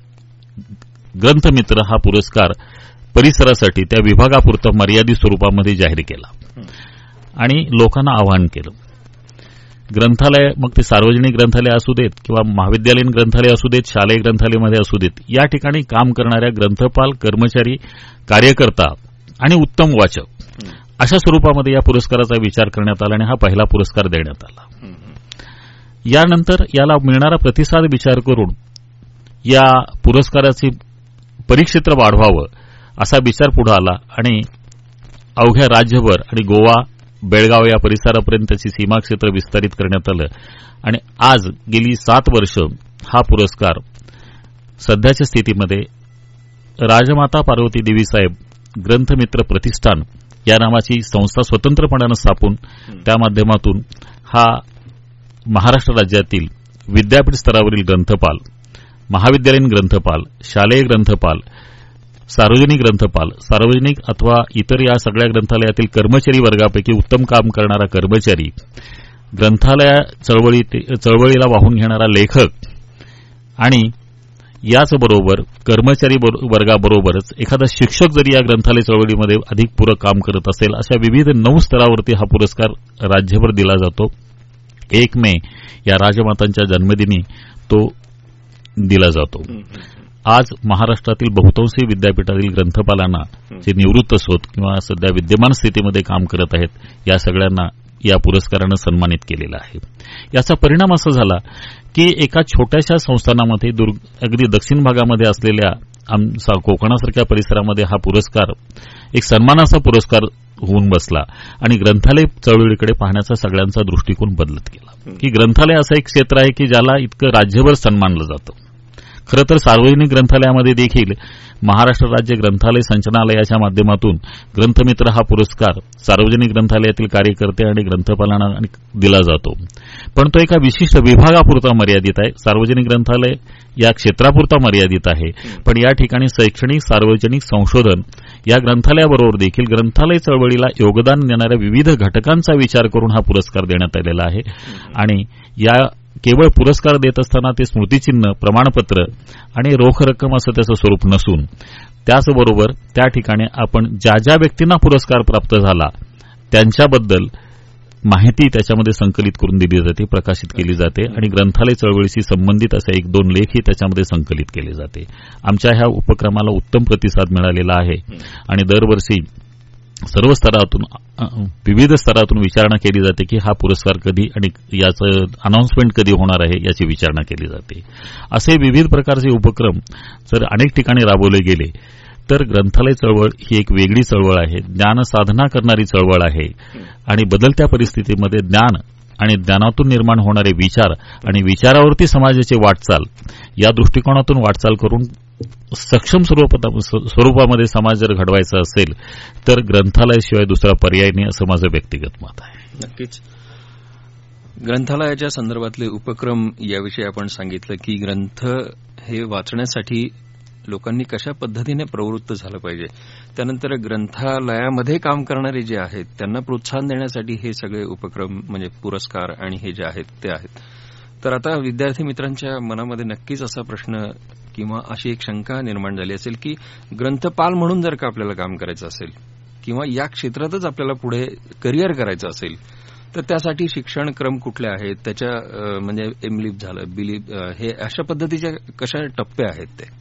ग्रंथमित्र हा पुरस्कार परिसरासाठी त्या विभागापुरता मर्यादित स्वरूपामध्ये जाहीर केला आणि लोकांना आवाहन केलं. ग्रंथालय मग ते सार्वजनिक ग्रंथालय असू देत किंवा महाविद्यालयीन ग्रंथालय असू देत, शालेय ग्रंथालयामध्ये असू देत, या ठिकाणी काम करणाऱ्या ग्रंथपाल, कर्मचारी, कार्यकर्ता आणि उत्तम वाचक अशा स्वरूपामध्ये या पुरस्काराचा विचार करण्यात आला आणि हा पहिला पुरस्कार देण्यात आला. यानंतर याला मिळणारा प्रतिसाद विचार करून या पुरस्काराचे परिक्षेत्र वाढवावं असा विचार पुढे आला आणि अवघ्या राज्यभर आणि गोवा, बेळगाव या परिसरापर्यंत त्याची सीमाक्षेत्र विस्तारित करण्यात आलं आणि आज गेली सात वर्ष हा पुरस्कार सध्याच्या स्थितीमध्ये राजमाता पार्वती देवी साहेब ग्रंथमित्र प्रतिष्ठान या नावाची संस्था स्वतंत्रपणानं स्थापून त्या माध्यमातून हा महाराष्ट्र राज्यातील विद्यापीठ स्तरावरील ग्रंथपाल, महाविद्यालयीन ग्रंथपाल, शालेय ग्रंथपाल, सार्वजनिक ग्रंथपाल, सार्वजनिक अथवा इतर या सगळ्या ग्रंथालयातील कर्मचारी वर्गापैकी उत्तम काम करणारा कर्मचारी, ग्रंथालय चळवळी चळवळीला वाहून घेणारा लेखक आणि याचबरोबर कर्मचारी वर्गाबरोबरच एखादा शिक्षक जरी या ग्रंथालय चळवळीमध्ये अधिक पूरक काम करत असेल अशा विविध नऊ स्तरावरती हा पुरस्कार राज्यभर दिला जातो. एक मे या राजमातांच्या जन्मदिनी तो दिला जातो. आज महाराष्ट्रातील बहुतांशी विद्यापीठातील ग्रंथपालांना जे निवृत्त असोत किंवा सध्या विद्यमान स्थितीमध्ये काम करत आहेत या सगळ्यांना या पुरस्कारानं सन्मानित केलेला आहे. याचा परिणाम असा झाला की एका छोट्याशा संस्थानामध्ये अगदी दक्षिण भागामध्ये असलेल्या कोकणासारख्या परिसरामध्ये हा पुरस्कार एक सन्मानाचा पुरस्कार होऊन बसला आणि ग्रंथालय चळवळीकडे पाहण्याचा सगळ्यांचा दृष्टिकोन बदलत गेला की ग्रंथालय असं एक क्षेत्र आहे की ज्याला इतकं राज्यभर सन्मानलं जातं. खरं तर सार्वजनिक ग्रंथालयामध्ये देखील महाराष्ट्र राज्य ग्रंथालय संचालनालयाच्या माध्यमातून ग्रंथमित्र हा पुरस्कार सार्वजनिक ग्रंथालयातील कार्यकर्ते आणि ग्रंथपालांना दिला जातो, पण तो एका विशिष्ट विभागापुरता मर्यादित आहे. सार्वजनिक ग्रंथालय या क्षेत्रापुरता मर्यादित आहे, पण या ठिकाणी शैक्षणिक सार्वजनिक संशोधन या ग्रंथालयाबरोबर देखील ग्रंथालय चळवळीला योगदान देणाऱ्या विविध घटकांचा विचार करून हा पुरस्कार देण्यात आलेला आहे. आणि या केवळ पुरस्कार देत असताना ते स्मृतिचिन्ह, प्रमाणपत्र आणि रोख रक्कम असं त्याचं स्वरूप नसून त्याचबरोबर त्या ठिकाणी आपण ज्या ज्या व्यक्तींना पुरस्कार प्राप्त झाला त्यांच्याबद्दल माहिती त्याच्यामध्ये संकलित करून दिली जाते, प्रकाशित केली जाते आणि ग्रंथालय चळवळीशी संबंधित असे एक दोन लेखही त्याच्यामध्ये संकलित केले जाते. आमच्या ह्या उपक्रमाला उत्तम प्रतिसाद मिळालेला आहे आणि दरवर्षी सर्व स्तरातून विविध स्तरातून विचारणा केली जाते की हा पुरस्कार कधी आणि याचं अनाउन्समेंट कधी होणार आहे याची विचारणा केली जाते. असे विविध प्रकारचे उपक्रम जर अनेक ठिकाणी राबवले गेले तर ग्रंथालय चळवळ ही एक वेगळी चळवळ आहे, ज्ञानसाधना करणारी चळवळ आहे आणि बदलत्या परिस्थितीमध्ये ज्ञान आणि ज्ञानातून निर्माण होणारे विचार आणि विचारावरती समाजाची वाटचाल या दृष्टिकोनातून वाटचाल करून सक्षम स्वरूपामध्ये समाज जर घडवायचा असेल तर ग्रंथालयाशिवाय दुसरा पर्याय नाही असं माझं व्यक्तिगत मत आहे. नक्कीच ग्रंथालयाच्या संदर्भातले उपक्रम याविषयी आपण सांगितलं की ग्रंथ हे वाचण्यासाठी लोकांनी कशा पद्धतीने प्रवृत्त झालं पाहिजे, त्यानंतर ग्रंथालयामध्ये काम करणारे जे आहेत त्यांना प्रोत्साहन देण्यासाठी हे सगळे उपक्रम म्हणजे पुरस्कार आणि हे जे आहेत ते आहेत. तर आता विद्यार्थी मित्रांच्या मनामध्ये नक्कीच असा प्रश्न किंवा अशी एक शंका निर्माण झाली असेल की ग्रंथपाल म्हणून जर का आपल्याला काम करायचं असेल किंवा या क्षेत्रातच आपल्याला पुढे करिअर करायचं असेल तर त्यासाठी शिक्षण क्रम कुठले आहेत, त्याच्या म्हणजे एमलिप झालं बिलीप हे अशा पद्धतीच्या कशा टप्पे आहेत ते.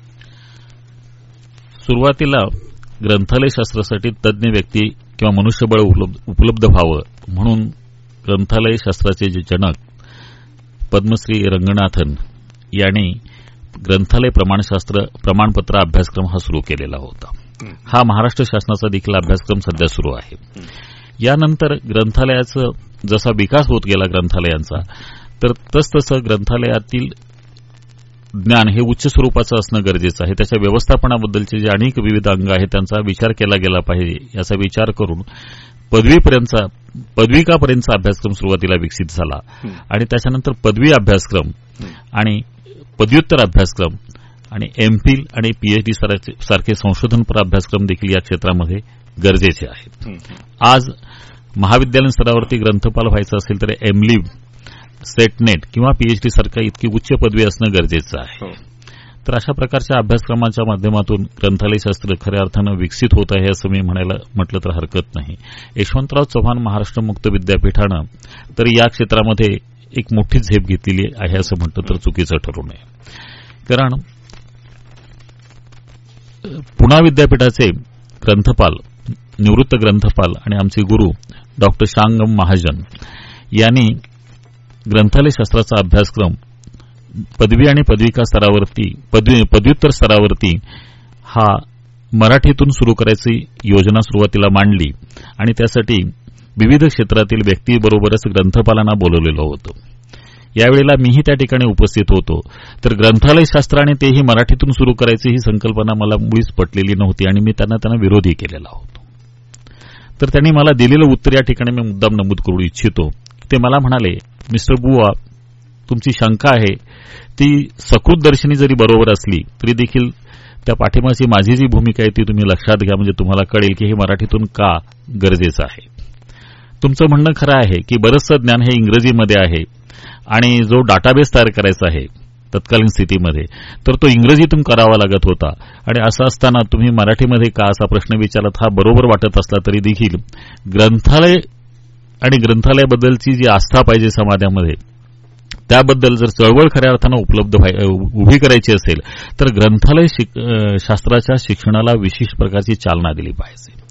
सुरुवातीला ग्रंथालय शास्त्रासाठी तज्ज्ञ व्यक्ती किंवा मनुष्यबळ उपलब्ध व्हावं म्हणून ग्रंथालय शास्त्राचे जे जनक पद्मश्री रंगनाथन यांनी ग्रंथालय प्रमाणशास्त्र प्रमाणपत्र अभ्यासक्रम हा सुरू केलेला होता. हा महाराष्ट्र शासनाचा देखील अभ्यासक्रम सध्या सुरू आहे. यानंतर ग्रंथालयाचा जसा विकास होत गेला ग्रंथालयांचा तर तसतसं ग्रंथालयातील ज्ञान हे उच्च स्वरूपाचं असणं गरजेचं आहे. त्याच्या व्यवस्थापनाबद्दलचे जे अनेक विविध अंग आहेत त्यांचा विचार केला गेला पाहिजे. याचा विचार करून पदवीपर्यंतचा पदविकापर्यंतचा अभ्यासक्रम सुरुवातीला विकसित झाला आणि त्याच्यानंतर पदवी अभ्यासक्रम आणि पदव्युत्तर अभ्यासक्रम आणि एमफिल आणि पीएचडी सारखे संशोधनपर अभ्यासक्रम देखील या क्षेत्रामध्ये गरजेचे आहेत. आज महाविद्यालयीन स्तरावरती ग्रंथपाल व्हायचं असेल तर एमलिब, सेटनेट किंवा पीएचडी सारखं इतकी उच्च पदवी असणं गरजेचं आहे. तर अशा प्रकारच्या अभ्यासक्रमांच्या माध्यमातून ग्रंथालयशास्त्र खऱ्या अर्थानं विकसित होत आहे असं मी म्हणायला म्हटलं तर हरकत नाही. यशवंतराव चव्हाण महाराष्ट्र मुक्त विद्यापीठानं तर या क्षेत्रामध्ये एक मोठी झेप घेतलेली आहे असं म्हटलं तर चुकीचं ठरू नये. कारण पुणा विद्यापीठाचे ग्रंथपाल, निवृत्त ग्रंथपाल आणि आमचे गुरु डॉक्टर शांगम महाजन यांनी ग्रंथालय शास्त्राचा अभ्यासक्रम पदवी आणि पदविका स्तरावरती पदव्युत्तर स्तरावरती हा मराठीतून सुरू करायची योजना सुरुवातीला मांडली आणि त्यासाठी विविध क्षेत्रातील व्यक्तीबरोबरच ग्रंथपालांना बोलवलेलं होतं. यावेळेला मीही त्या ठिकाणी उपस्थित होतो. तर ग्रंथालय शास्त्र आणि तेही मराठीतून सुरू करायची ही संकल्पना मला मुळीच पटलेली नव्हती आणि मी त्यांना त्यांना विरोधी केलेला होतो. तर त्यांनी मला दिलेलं उत्तर या ठिकाणी मी मुद्दाम नमूद करू इच्छितो. ते मला म्हणाले, मिस्टर बुवा, तुमची शंका आहे ती सकृतदर्शनी जरी बरोबर असली तरी देखील त्या पाठिंबाची माझी जी भूमिका आहे ती तुम्ही लक्षात घ्या, म्हणजे तुम्हाला कळेल की हे मराठीतून का गरजेचं आहे. तुमचं म्हणणं खरं आहे की बरंचसं ज्ञान हे इंग्रजीमध्ये आहे आणि जो डाटाबेस तयार करायचा आहे तत्कालीन स्थितीमध्ये तर तो इंग्रजीतून करावा लागत होता आणि असं असताना तुम्ही मराठीमध्ये का असा प्रश्न विचारत हा बरोबर वाटत असला तरी देखील ग्रंथालय आणि ग्रंथालयाबद्दलची जी आस्था पाहिजे समाजामध्ये त्याबद्दल जर चळवळ खऱ्या अर्थानं उपलब्ध उभी करायची असेल तर ग्रंथालय शास्त्राच्या शिक्षणाला विशेष प्रकारची चालना दिली पाहिजे.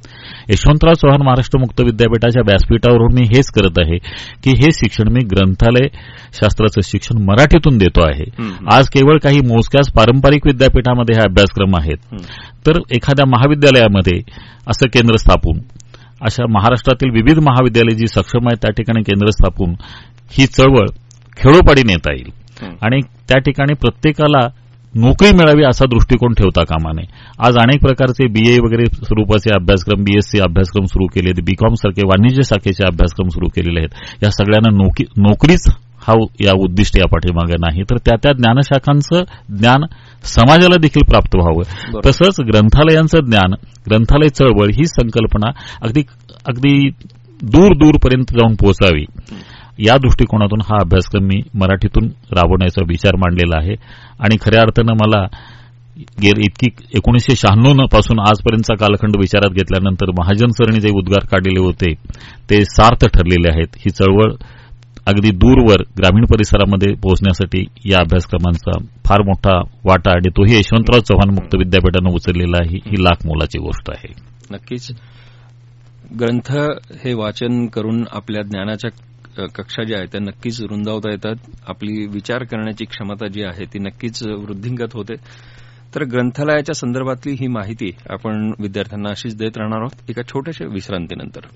यशवंतराव चव्हाण महाराष्ट्र मुक्त विद्यापीठाच्या व्यासपीठावरून मी हेच करत आहे की हे शिक्षण मी ग्रंथालय शास्त्राचं शिक्षण मराठीतून देतो आहे. आज केवळ काही मोजक्याच पारंपरिक विद्यापीठामध्ये हे अभ्यासक्रम आहेत, तर एखाद्या महाविद्यालयामध्ये असं केंद्र स्थापून, अशा महाराष्ट्रातील विविध महाविद्यालय जी सक्षम आहेत त्या ठिकाणी केंद्र स्थापून ही चळवळ खेळोपाडी नेता येईल आणि त्या ठिकाणी प्रत्येकाला नोकरी मिळावी असा दृष्टिकोन ठेवता कामा नये. आज अनेक प्रकारचे बीए वगैरे स्वरूपाचे अभ्यासक्रम, बीएससी अभ्यासक्रम सुरू केले आहेत, बीकॉम सारखे वाणिज्य शाखेचे अभ्यासक्रम सुरू केलेले आहेत. या सगळ्यांना नोकरीच हा या उद्दिष्ट या पाठीमागे नाही, तर त्या त्या ज्ञानशाखांचं ज्ञान समाजाला देखील प्राप्त व्हावं. तसंच ग्रंथालयांचं ज्ञान, ग्रंथालय चळवळ ही संकल्पना अगदी अगदी दूर दूरपर्यंत जाऊन पोहोचावी या दृष्टिकोनातून हा अभ्यासक्रम मी मराठीतून राबवण्याचा विचार मांडलेला आहे. आणि खऱ्या अर्थानं मला इतकी एकोणीसशे शहाण्णव पासून आजपर्यंतचा कालखंड विचारात घेतल्यानंतर महाजन सरनी जे उद्गार काढलेले होते ते सार्थ ठरलेले आहेत. ही चळवळ अगदी दूरवर ग्रामीण परिसरामध्ये पोहोचण्यासाठी या अभ्यासक्रमांचा फार मोठा वाटा आणि तोही यशवंतराव चव्हाण मुक्त विद्यापीठानं उचललेला आहे. ही लाख मोलाची गोष्ट आहे. नक्कीच ग्रंथ हे वाचन करून आपल्या ज्ञानाच्या कक्षा ज्या आहेत त्या नक्कीच रुंदावता येतात. आपली विचार करण्याची क्षमता जी आहे ती नक्कीच वृद्धिंगत होते. तर ग्रंथालयाच्या संदर्भातली ही माहिती आपण विद्यार्थ्यांना अशीच देत राहणार आहोत एका छोट्याशा विश्रांतीनंतर.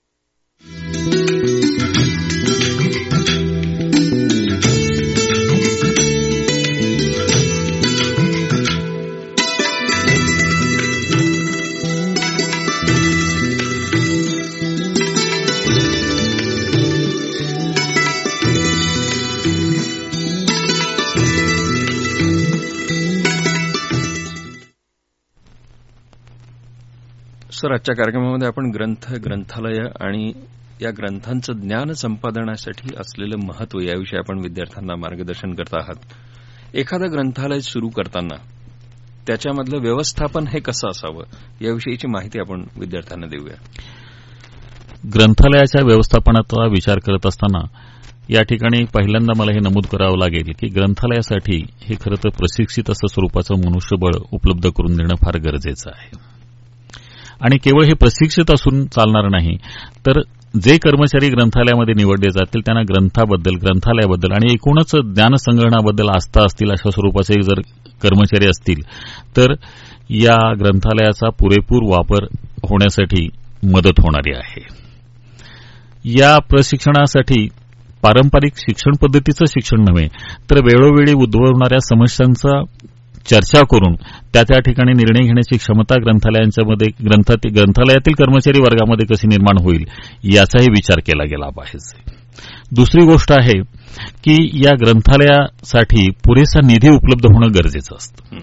सर, आजच्या कार्यक्रमामध्ये आपण ग्रंथ, ग्रंथालय आणि या ग्रंथांचं ज्ञान संपादनासाठी असलेलं महत्व याविषयी आपण विद्यार्थ्यांना मार्गदर्शन करत आहात. एखादं ग्रंथालय सुरू करताना त्याच्यामधलं व्यवस्थापन हे कसं असावं याविषयीची माहिती आपण विद्यार्थ्यांना देऊया. ग्रंथालयाच्या व्यवस्थापनाचा विचार करत असताना या ठिकाणी पहिल्यांदा मला हे नमूद करावं लागेल की ग्रंथालयासाठी हे खरं तर प्रशिक्षित असं स्वरूपाचं मनुष्यबळ उपलब्ध करून देणं फार गरजेचं आहे. आणि केवळ हे प्रशिक्षित असून चालणार नाही, तर जे कर्मचारी ग्रंथालयामध्ये निवडले जातील त्यांना ग्रंथाबद्दल, ग्रंथालयाबद्दल आणि एकूणच ज्ञानसंग्रहणाबद्दल आस्था असतील अशा स्वरूपाचे जर कर्मचारी असतील तर या ग्रंथालयाचा पुरेपूर वापर होण्यासाठी मदत होणारी आहे. या प्रशिक्षणासाठी पारंपरिक शिक्षण पद्धतीचं शिक्षण नव्हे तर वेळोवेळी उद्भवणाऱ्या समस्यांचा चर्चा करून त्या त्या ठिकाणी निर्णय घेण्याची क्षमता ग्रंथालयांच्यामध्ये ग्रंथालयातील कर्मचारी वर्गामध्ये कशी निर्माण होईल याचाही विचार केला गेला पाहिजे. दुसरी गोष्ट आहे की या ग्रंथालयासाठी पुरेसा निधी उपलब्ध होणं गरजेचं असतं.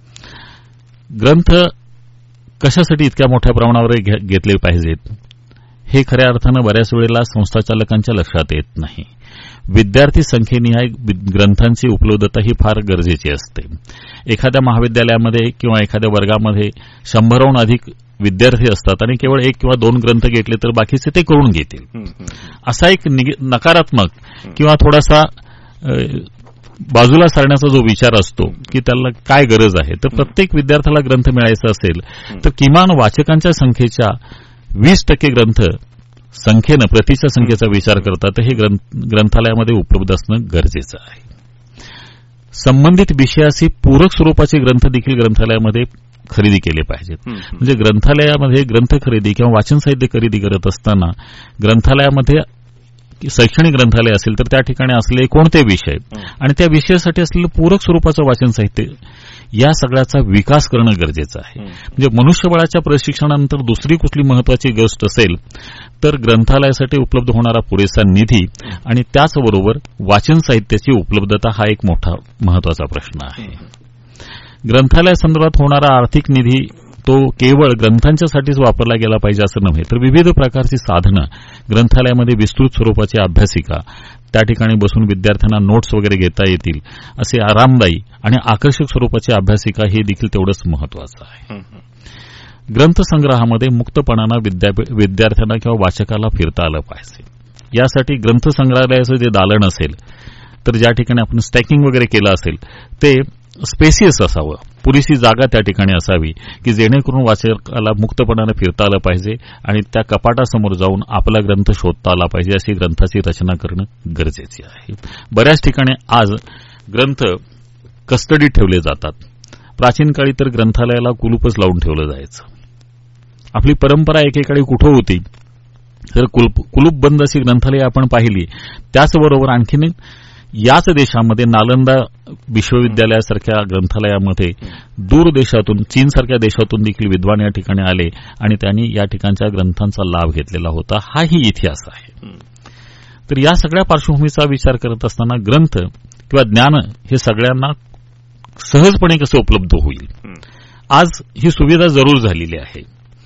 ग्रंथ कशासाठी इतक्या मोठ्या प्रमाणावर घेतले पाहिजेत हे खऱ्या अर्थानं बऱ्याच वेळेला संस्थाचालकांच्या लक्षात येत नाही. विद्यार्थी संख्येनिहाय ग्रंथांची उपलब्धता ही फार गरजेची असते. एखाद्या महाविद्यालयामध्ये किंवा एखाद्या वर्गामध्ये शंभराहून अधिक विद्यार्थी असतात आणि केवळ एक किंवा दोन ग्रंथ घेतले तर बाकीचे ते करून घेतील, असा एक नकारात्मक किंवा थोडासा बाजूला सारण्याचा जो विचार असतो की त्याला काय गरज आहे. तर प्रत्येक विद्यार्थ्याला ग्रंथ मिळायचा असेल तर किमान वाचकांच्या संख्येच्या वीस टक्के ग्रंथ संख्येनं, प्रतीच्या संख्येचा विचार करता तर हे ग्रंथालयामध्ये उपलब्ध असणं गरजेचं आहे. संबंधित विषयाशी पूरक स्वरूपाचे ग्रंथ देखील ग्रंथालयामध्ये खरेदी केले पाहिजेत. म्हणजे ग्रंथालयामध्ये ग्रंथ खरेदी किंवा वाचन साहित्य खरेदी करत असताना ग्रंथालयामध्ये शैक्षणिक ग्रंथालय असेल तर त्या ठिकाणी असलेले कोणते विषय आणि त्या विषयासाठी असलेलं पूरक स्वरूपाचं वाचन साहित्य या सगळ्याचा विकास करणं गरजेचं आहे. म्हणजे मनुष्यबळाच्या प्रशिक्षणानंतर दुसरी कुठली महत्वाची गोष्ट असेल तर ग्रंथालयासाठी उपलब्ध होणारा पुरेसा निधी आणि त्याचबरोबर वाचन साहित्याची उपलब्धता हा एक मोठा महत्वाचा प्रश्न आहे. ग्रंथालयासंदर्भात होणारा आर्थिक निधी तो केवळ ग्रंथांच्यासाठीच वापरला गेला पाहिजे असं नव्हे तर विविध प्रकारची साधनं, ग्रंथालयामध्ये विस्तृत स्वरूपाची अभ्यासिका, त्या ठिकाणी बसून विद्यार्थ्यांना नोट्स वगैरे घेता येतील असे आरामदायी आणि आकर्षक स्वरूपाची अभ्यासिका हे देखील तेवढंच महत्वाचं आहे. ग्रंथसंग्रहामध्ये मुक्तपणानं विद्यार्थ्यांना किंवा वाचकाला फिरता आलं पाहिजे. यासाठी ग्रंथसंग्रहालयाचं जे दालन असेल तर ज्या ठिकाणी आपण स्टॅकिंग वगैरे केलं असेल ते स्पेसियस असावं. पुरेशी जागा त्या ठिकाणी असावी की जेणेकरून वाचकाला मुक्तपणाने फिरता आलं पाहिजे आणि त्या कपाटासमोर जाऊन आपला ग्रंथ शोधता आला पाहिजे अशी ग्रंथाची रचना करणं गरजेचे आहे. बऱ्याच ठिकाणी आज ग्रंथ कस्टडीत ठेवले जातात. प्राचीन काळी तर ग्रंथालयाला कुलूपच लावून ठेवलं जायचं. आपली परंपरा एकेकाळी कुठं होती तर कुलूप बंद अशी ग्रंथालय आपण पाहिली. त्याचबरोबर आणखीन याच देशामध्ये नालंदा विश्वविद्यालयासारख्या ग्रंथालयामध्ये दूर देशातून चीनसारख्या देशातून देखील विद्वान या ठिकाणी आले आणि त्यांनी या ठिकाणच्या ग्रंथांचा लाभ घेतलेला होता. हाही इतिहास आहे. तर या सगळ्या पार्श्वभूमीचा विचार करत असताना ग्रंथ किंवा ज्ञान हे सगळ्यांना सहजपणे कसं उपलब्ध होईल. आज ही सुविधा जरूर झालेली आहे.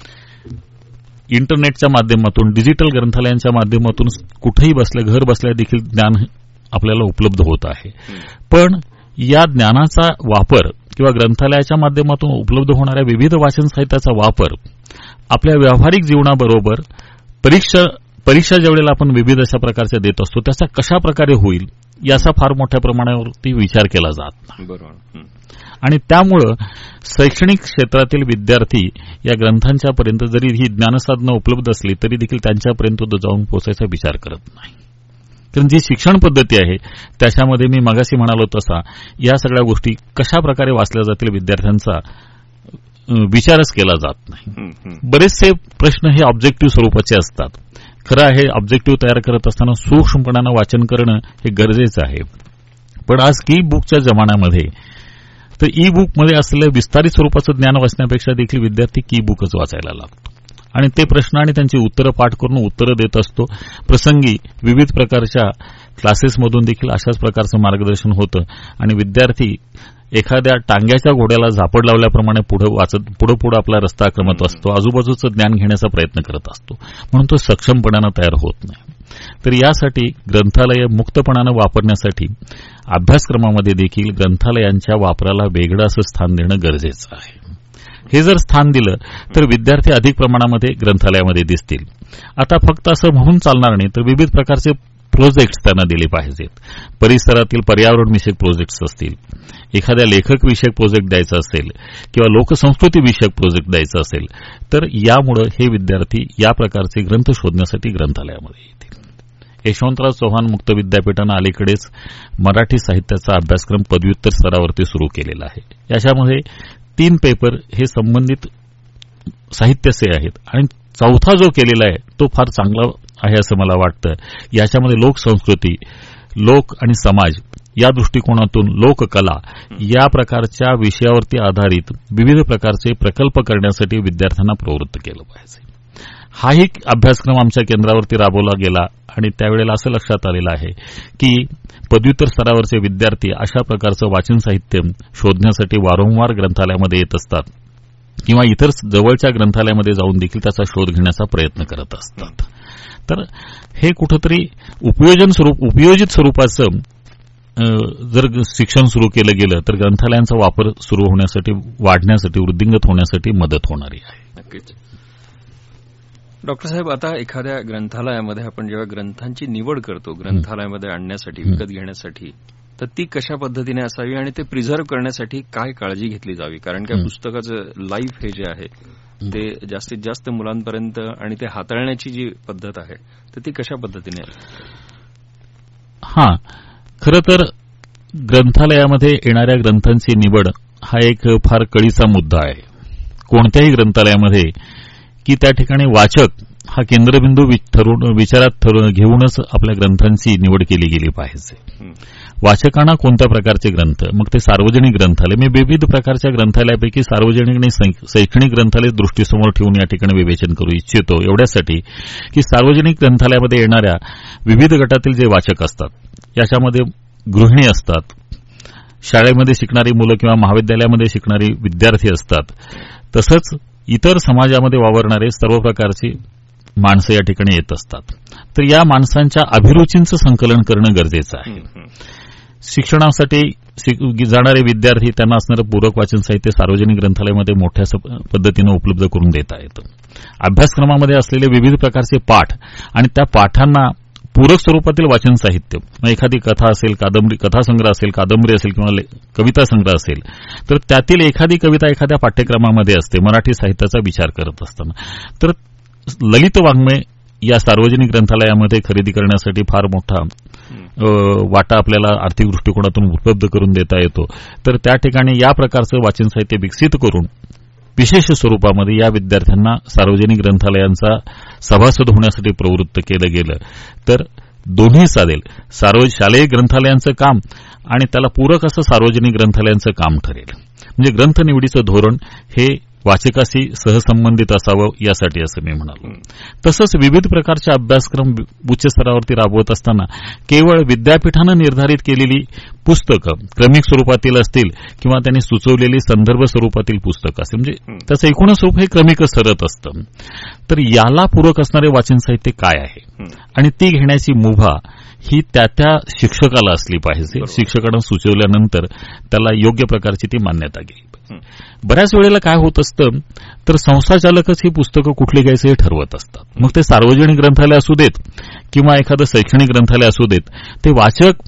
इंटरनेटच्या माध्यमातून डिजिटल ग्रंथालयांच्या माध्यमातून कुठेही बसल्या घर बसल्या देखील ज्ञान आपल्याला उपलब्ध होत आहे. पण या ज्ञानाचा वापर किंवा ग्रंथालयाच्या माध्यमातून उपलब्ध होणाऱ्या विविध वाचन साहित्याचा वापर आपल्या व्यावहारिक जीवनाबरोबर परीक्षा परीक्षा ज्यावेळेला आपण विविध अशा प्रकारच्या देत असतो त्याचा कशा प्रकारे होईल याचा फार मोठ्या प्रमाणावरती विचार केला जात नाही. बरोबर. आणि त्यामुळं शैक्षणिक क्षेत्रातील विद्यार्थी या ग्रंथांच्यापर्यंत जरी ही ज्ञानसाधनं उपलब्ध असली तरी देखील त्यांच्यापर्यंत जाऊन पोहोचायचा विचार करत नाही. कारण जी शिक्षण पद्धती आहे त्याच्यामध्ये मी मगाशी म्हणालो तसा या सगळ्या गोष्टी कशा प्रकारे वाचल्या जातील विद्यार्थ्यांचा विचारच केला जात नाही. बरेचसे प्रश्न हे ऑब्जेक्टिव्ह स्वरूपाचे असतात. खरं आहे ऑब्जेक्टिव्ह तयार करत असताना सूक्ष्मपणानं वाचन करणं हे गरजेचं आहे. पण आज ई बुकच्या जमान्यामध्ये तर ई बुकमध्ये असलेलं विस्तारित स्वरूपाचं ज्ञान वाचण्यापेक्षा देखील विद्यार्थी की बुकच वाचायला लागतो आणि ते प्रश्न आणि त्यांची उत्तरं पाठ करून उत्तरं देत असतो. प्रसंगी विविध प्रकारच्या क्लासेसमधून देखील अशाच प्रकारचं मार्गदर्शन होतं आणि विद्यार्थी एखाद्या टांग्याच्या घोड्याला झापड लावल्याप्रमाणे पुढे वाचत पुढे पुढे आपला रस्ता क्रमत असतो. आजूबाजूचं ज्ञान घेण्याचा प्रयत्न करत असतो म्हणून तो सक्षमपणानं तयार होत नाही. तर यासाठी ग्रंथालय मुक्तपणानं वापरण्यासाठी अभ्यासक्रमामध्ये देखील ग्रंथालयांच्या वापराला वेगळं असं स्थान देणं गरजेचं आहे. हे जर स्थान दिलं तर विद्यार्थी अधिक प्रमाणामध्ये ग्रंथालयामध्ये दिसतील. आता फक्त असं म्हणून चालणार नाही तर विविध प्रकारचे प्रोजेक्ट्स त्यांना दिले पाहिजेत. परिसरातील पर्यावरण विषयक प्रोजेक्ट्स असतील, एखाद्या लेखक विषयक प्रोजेक्ट द्यायचा असेल किंवा लोकसंस्कृती विषयक प्रोजेक्ट द्यायचा असेल तर यामुळे हे विद्यार्थी या प्रकारचे ग्रंथ शोधण्यासाठी ग्रंथालयामध्ये येतील. यशवंतराव चव्हाण मुक्त विद्यापीठानं अलीकडेच मराठी साहित्याचा अभ्यासक्रम पदव्युत्तर स्तरावरती सुरू केलेला आहे. याच्यामध्ये तीन पेपर हे संबंधित साहित्याचे आहेत आणि चौथा जो केलेला आहे तो फार चांगला आहे असं मला वाटतं. याच्यामध्ये लोकसंस्कृती, लोक आणि समाज या दृष्टिकोनातून लोककला या प्रकारच्या विषयावरती आधारित विविध प्रकारचे प्रकल्प करण्यासाठी विद्यार्थ्यांना प्रवृत्त केलं पाहिजे. हाही अभ्यासक्रम आमच्या केंद्रावरती राबवला गेला आणि त्यावेळेला असं लक्षात आलेलं आहे की पदव्युत्तर स्तरावरचे विद्यार्थी अशा प्रकारचं वाचन साहित्य शोधण्यासाठी वारंवार ग्रंथालयामध्ये येत असतात किंवा इतर जवळच्या ग्रंथालयामध्ये जाऊन देखील त्याचा शोध घेण्याचा प्रयत्न करत असतात. तर हे कुठंतरी उपयोजन स्वरूप उपयोजित स्वरूपाचं जर शिक्षण सुरू केलं गेलं तर ग्रंथालयांचा वापर सुरू होण्यासाठी वाढण्यासाठी वृद्धिंगत होण्यासाठी मदत होणारी आहे. नक्कीच. डॉक्टर साहेब, आता एखाद्या ग्रंथालयामध्ये आपण जेव्हा ग्रंथांची निवड करतो ग्रंथालयामध्ये आणण्यासाठी विकत घेण्यासाठी तर ती कशा पद्धतीने असावी आणि ते प्रिझर्व्ह करण्यासाठी काय काळजी घेतली जावी? कारण की पुस्तकाचं लाईफ हे जे आहे ते जास्तीत जास्त मुलांपर्यंत आणि ते हाताळण्याची जी पद्धत आहे तर ती कशा पद्धतीने आहे? हा, खरं तर ग्रंथालयामध्ये येणाऱ्या ग्रंथांची निवड हा एक फार कळीचा मुद्दा आहे. कोणत्याही ग्रंथालयामध्ये की त्या ठिकाणी वाचक हा केंद्रबिंदू ठरवून विचारात घेऊनच आपल्या ग्रंथांची निवड केली गेली पाहिजे. वाचकांना कोणत्या प्रकारचे ग्रंथ, मग ते सार्वजनिक ग्रंथालय, मी विविध प्रकारच्या ग्रंथालयापैकी सार्वजनिक आणि शैक्षणिक ग्रंथालय दृष्टीसमोर ठेवून या ठिकाणी विवेचन करू इच्छितो एवढ्यासाठी की सार्वजनिक ग्रंथालयामध्ये येणाऱ्या विविध गटातील जे वाचक असतात याच्यामध्ये गृहिणी असतात, शाळेमध्ये शिकणारी मुलं किंवा महाविद्यालयामध्ये शिकणारी विद्यार्थी असतात, तसंच इतर समाजामध्ये वावरणारे सर्व प्रकारची माणसं या ठिकाणी येत असतात. तर या माणसांच्या अभिरुचींचं संकलन करणं गरजेचं आहे. शिक्षणासाठी जाणारे विद्यार्थी त्यांना असणारं पूरक वाचन साहित्य सार्वजनिक ग्रंथालयामध्ये मोठ्या पद्धतीनं उपलब्ध करून देता येतं. अभ्यासक्रमामध्ये असलेले विविध प्रकारचे पाठ आणि त्या पाठांना पूरक स्वरूपातील वाचन साहित्य, एखादी कथा असेल, कादंबरी, कथासंग्रह असेल, कादंबरी असेल किंवा कविता संग्रह असेल, तर त्यातील एखादी कविता एखाद्या पाठ्यक्रमामध्ये असते मराठी साहित्याचा विचार करत असताना. तर ललित वाङ्मय या सार्वजनिक ग्रंथालयामध्ये खरेदी करण्यासाठी फार मोठा वाटा आपल्याला आर्थिक दृष्टिकोनातून उपलब्ध करून देता येतो. तर त्या ठिकाणी या प्रकारचं वाचन साहित्य विकसित करून विशेष स्वरूपामध्ये या विद्यार्थ्यांना सार्वजनिक ग्रंथालयांचा सभासद होण्यासाठी प्रवृत्त केलं गेलं तर दोन्ही साधेल. सार्व शालेय ग्रंथालयांचं काम आणि त्याला पूरक असं सार्वजनिक ग्रंथालयांचं काम ठरेल. म्हणजे ग्रंथ निवडीचं धोरण हे वाचकाशी सहसंबंधित असावं यासाठी असं मी म्हणालो. तसंच विविध प्रकारचे अभ्यासक्रम उच्च स्तरावरती राबवत असताना केवळ विद्यापीठानं निर्धारित केलेली पुस्तकं क्रमिक स्वरूपातील असतील किंवा त्यांनी सुचवलेली संदर्भ स्वरूपातील पुस्तकं असतील, म्हणजे त्याचं एकूण स्वरूप हे क्रमिक सरत असतं. तर याला पूरक असणारे वाचन साहित्य काय आहे आणि ती घेण्याची मुभा ही त्या त्या शिक्षकाला असली पाहिजे. शिक्षकानं सुचवल्यानंतर त्याला योग्य प्रकारची ती मान्यता घ्यावी. बऱ्याच वेळेला काय होत असतं तर संस्थाचालकच ही पुस्तकं कुठली घ्यायचं हे ठरवत असतात. मग ते सार्वजनिक ग्रंथालय असू देत किंवा एखादं शैक्षणिक ग्रंथालय असू देत, ते वाचक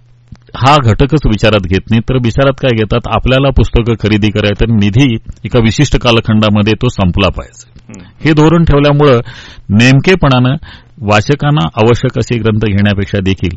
हा घटकच विचारात घेत नाही. तर विचारात काय घेतात, आपल्याला पुस्तकं खरेदी करायचं निधी एका विशिष्ट कालखंडामध्ये तो संपला पाहिजे. हे धोरण ठेवल्यामुळं नेमकेपणानं वाचकांना आवश्यक असे ग्रंथ घेण्यापेक्षा देखील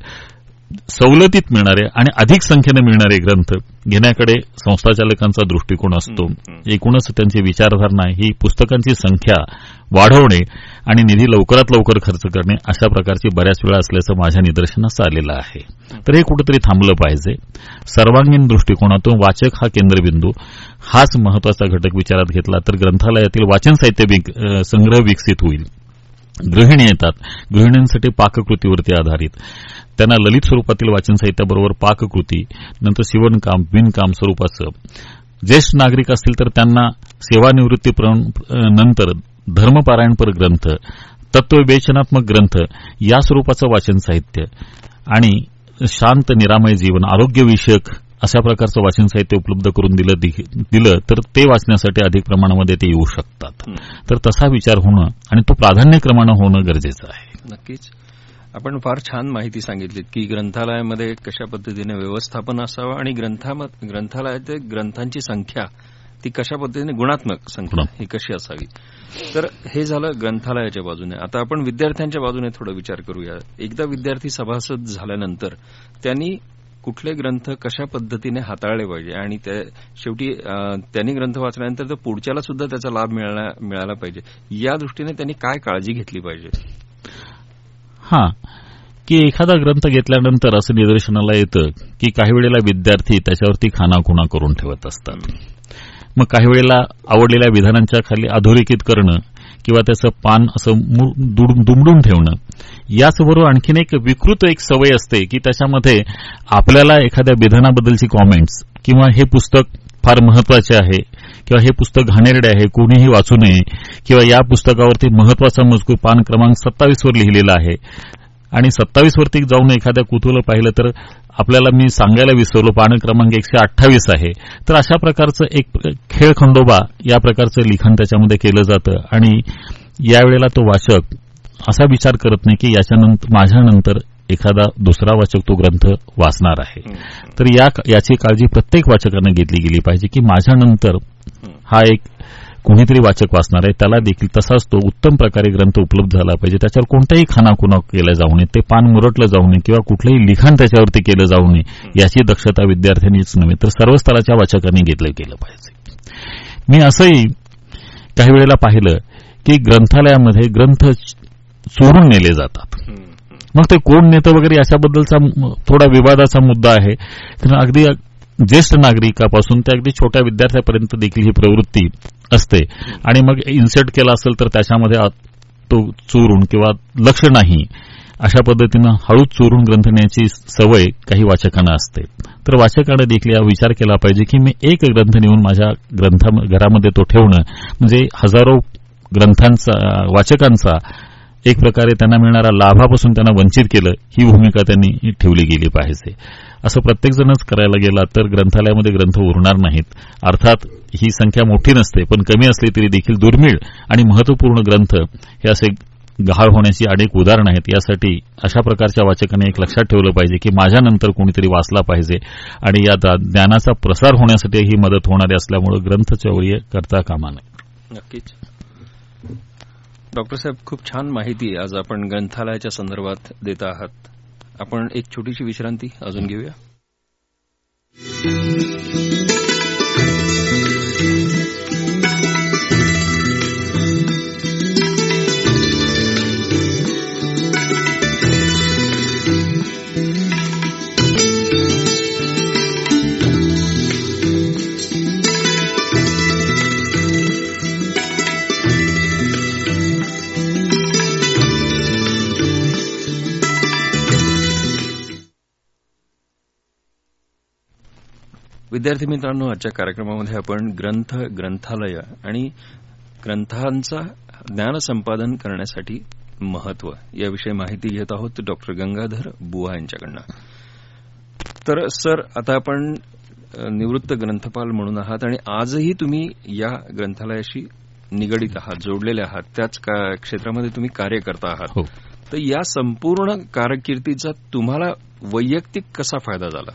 सवलतीत मिळणारे आणि अधिक संख्येनं मिळणारे ग्रंथ घेण्याकडे संस्थाचालकांचा दृष्टिकोन असतो. एकूणच त्यांची विचारधारणा ही पुस्तकांची संख्या वाढवणे आणि निधी लवकरात लवकर खर्च करणे अशा प्रकारची बऱ्याच वेळा असल्याचं माझ्या निदर्शनास आलेलं आहे. तर हे कुठेतरी थांबलं पाहिजे. सर्वांगीण दृष्टिकोनातून वाचक हा केंद्रबिंदू हाच महत्वाचा घटक विचारात घेतला तर ग्रंथालयातील वाचन साहित्य संग्रह विकसित होईल. गृहिणी येतात, गृहिणींसाठी पाककृतीवरती आधारित त्यांना ललित स्वरूपातील वाचन साहित्याबरोबर पाककृती, नंतर शिवणकाम, विणकाम स्वरूपाचं, ज्येष्ठ नागरिक असतील तर त्यांना सेवानिवृत्ती नंतर धर्मपारायणपर ग्रंथ, तत्वविवेचनात्मक ग्रंथ या स्वरूपाचं वाचन साहित्य आणि शांत निरामय जीवन, आरोग्यविषयक अशा प्रकारचं वाचन साहित्य उपलब्ध करून दिलं दिलं तर ते वाचण्यासाठी अधिक प्रमाणामध्ये ते येऊ शकतात. तर तसा विचार होणं आणि तो प्राधान्यक्रमानं होणं गरजेचं आहे. नक्कीच आपण फार छान माहिती सांगितली की ग्रंथालयामध्ये कशा पद्धतीने व्यवस्थापन असावं आणि ग्रंथालयात ग्रंथांची संख्या ती कशा पद्धतीने गुणात्मक संख्या ही कशी असावी. तर हे झालं ग्रंथालयाच्या बाजूने. आता आपण विद्यार्थ्यांच्या बाजूने थोडा विचार करूया. एकदा विद्यार्थी सभासद झाल्यानंतर त्यांनी कुठले ग्रंथ कशा पद्धतीने हाताळले पाहिजे आणि शेवटी त्यांनी ग्रंथ वाचल्यानंतर तर पुढच्याला सुद्धा त्याचा लाभ मिळाला पाहिजे, या दृष्टीने त्यांनी काय काळजी घेतली पाहिजे. हा की एखादा ग्रंथ घेतल्यानंतर असं निदर्शनाला येतं की काही वेळेला विद्यार्थी त्याच्यावरती खानाखुणा करून ठेवत असतात. मग काही वेळेला आवडलेल्या विधानांच्या खाली अधोरेखित करणं किंवा त्याचं पान असं दुमडून ठेवणं, याचबरोबर आणखीन एक विकृत एक सवय असते की त्याच्यामध्ये आपल्याला एखाद्या विधानाबद्दलची कॉमेंट्स किंवा हे पुस्तक फार महत्वाचे आहे किंवा हे पुस्तक घाणेरडे आहे, कोणीही वाचू नये, किंवा या पुस्तकावरती महत्वाचा मजकूर पान क्रमांक सत्तावीस वर लिहिलेला आहे आणि सत्तावीस वरती जाऊन एखाद्या कुतूहल पाहिलं तर आपल्याला मी सांगायला विसरलो पान क्रमांक एकशे अठ्ठावीस आहे. तर अशा प्रकारचं एक खेळ खंडोबा या प्रकारचं लिखाण त्याच्यामध्ये केलं जातं आणि यावेळेला तो वाचक असा विचार करत नाही की याच्यानंतर माझ्यानंतर एखादा दुसरा वाचक तो ग्रंथ वाचणार आहे. तर या याची काळजी प्रत्येक वाचकानं घेतली गेली पाहिजे की माझ्यानंतर हा एक कोणीतरी वाचक वाचणार आहे, त्याला देखील तसाच तो उत्तम प्रकारे ग्रंथ उपलब्ध झाला पाहिजे. त्याच्यावर कोणताही खानाखुणा केला जाऊ नये, ते पान मुरटलं जाऊ नये किंवा कुठलंही लिखाण त्याच्यावरती केलं जाऊ नये, याची दक्षता विद्यार्थ्यांनीच नव्हे तर सर्व स्तराच्या वाचकांनी घेतलं गेलं पाहिजे. मी असंही काही वेळेला पाहिलं की ग्रंथालयामध्ये ग्रंथ चोरून नेले जातात. मग ते कोण नेतं वगैरे याच्याबद्दलचा थोडा विवादाचा मुद्दा आहे. तर अगदी ज्येष्ठ नागरिकापासून ते अगदी छोट्या विद्यार्थ्यापर्यंत देखील ही प्रवृत्ती असते आणि मग इन्सर्ट केला असेल तर त्याच्यामध्ये तो चोरून किंवा लक्ष नाही अशा पद्धतीनं हळूच चोरून ग्रंथ नेण्याची सवय काही वाचकांना असते. तर वाचकांना देखील विचार केला पाहिजे की मी एक ग्रंथ नेऊन माझ्या ग्रंथ घरामध्ये तो ठेवणं म्हणजे हजारो ग्रंथांचा वाचकांचा एक प्रकारे त्यांना मिळणाऱ्या लाभापासून त्यांना वंचित केलं, ही भूमिका त्यांनी ठेवली गेली पाहिजे. असं प्रत्येकजणच करायला गेला तर ग्रंथालयामध्ये ग्रंथ उरणार नाहीत. अर्थात ही संख्या मोठी नसते पण कमी असली तरी देखील दुर्मिळ आणि महत्वपूर्ण ग्रंथ हे असे गहाळ होण्याची अनेक उदाहरणं आहेत. यासाठी अशा प्रकारच्या वाचकांनी एक लक्षात ठेवलं पाहिजे की माझ्यानंतर कोणीतरी वाचला पाहिजे आणि या ज्ञानाचा प्रसार होण्यासाठी ही मदत होणारी असल्यामुळे ग्रंथचौर्य करता कामा नये. नक्कीच. डॉक्टर साहेब, खूप छान माहिती आज आपण ग्रंथालयाच्या संदर्भात देत आहात. आपण एक छोटीशी विश्रांती अजून घेऊया. विद्यार्थी मित्रांनो, आजच्या कार्यक्रमामध्ये आपण ग्रंथ, ग्रंथालय आणि ग्रंथांचा ज्ञानसंपादन करण्यासाठी महत्व याविषयी माहिती घेत आहोत डॉक्टर गंगाधर बुवा यांच्याकडनं. तर सर, आता आपण निवृत्त ग्रंथपाल म्हणून आहात आणि आजही तुम्ही या ग्रंथालयाशी निगडित आहात, जोडलेले आहात, त्याच क्षेत्रामध्ये तुम्ही कार्य करता आहात. तर या संपूर्ण कारकिर्दीचा तुम्हाला वैयक्तिक कसा फायदा झाला?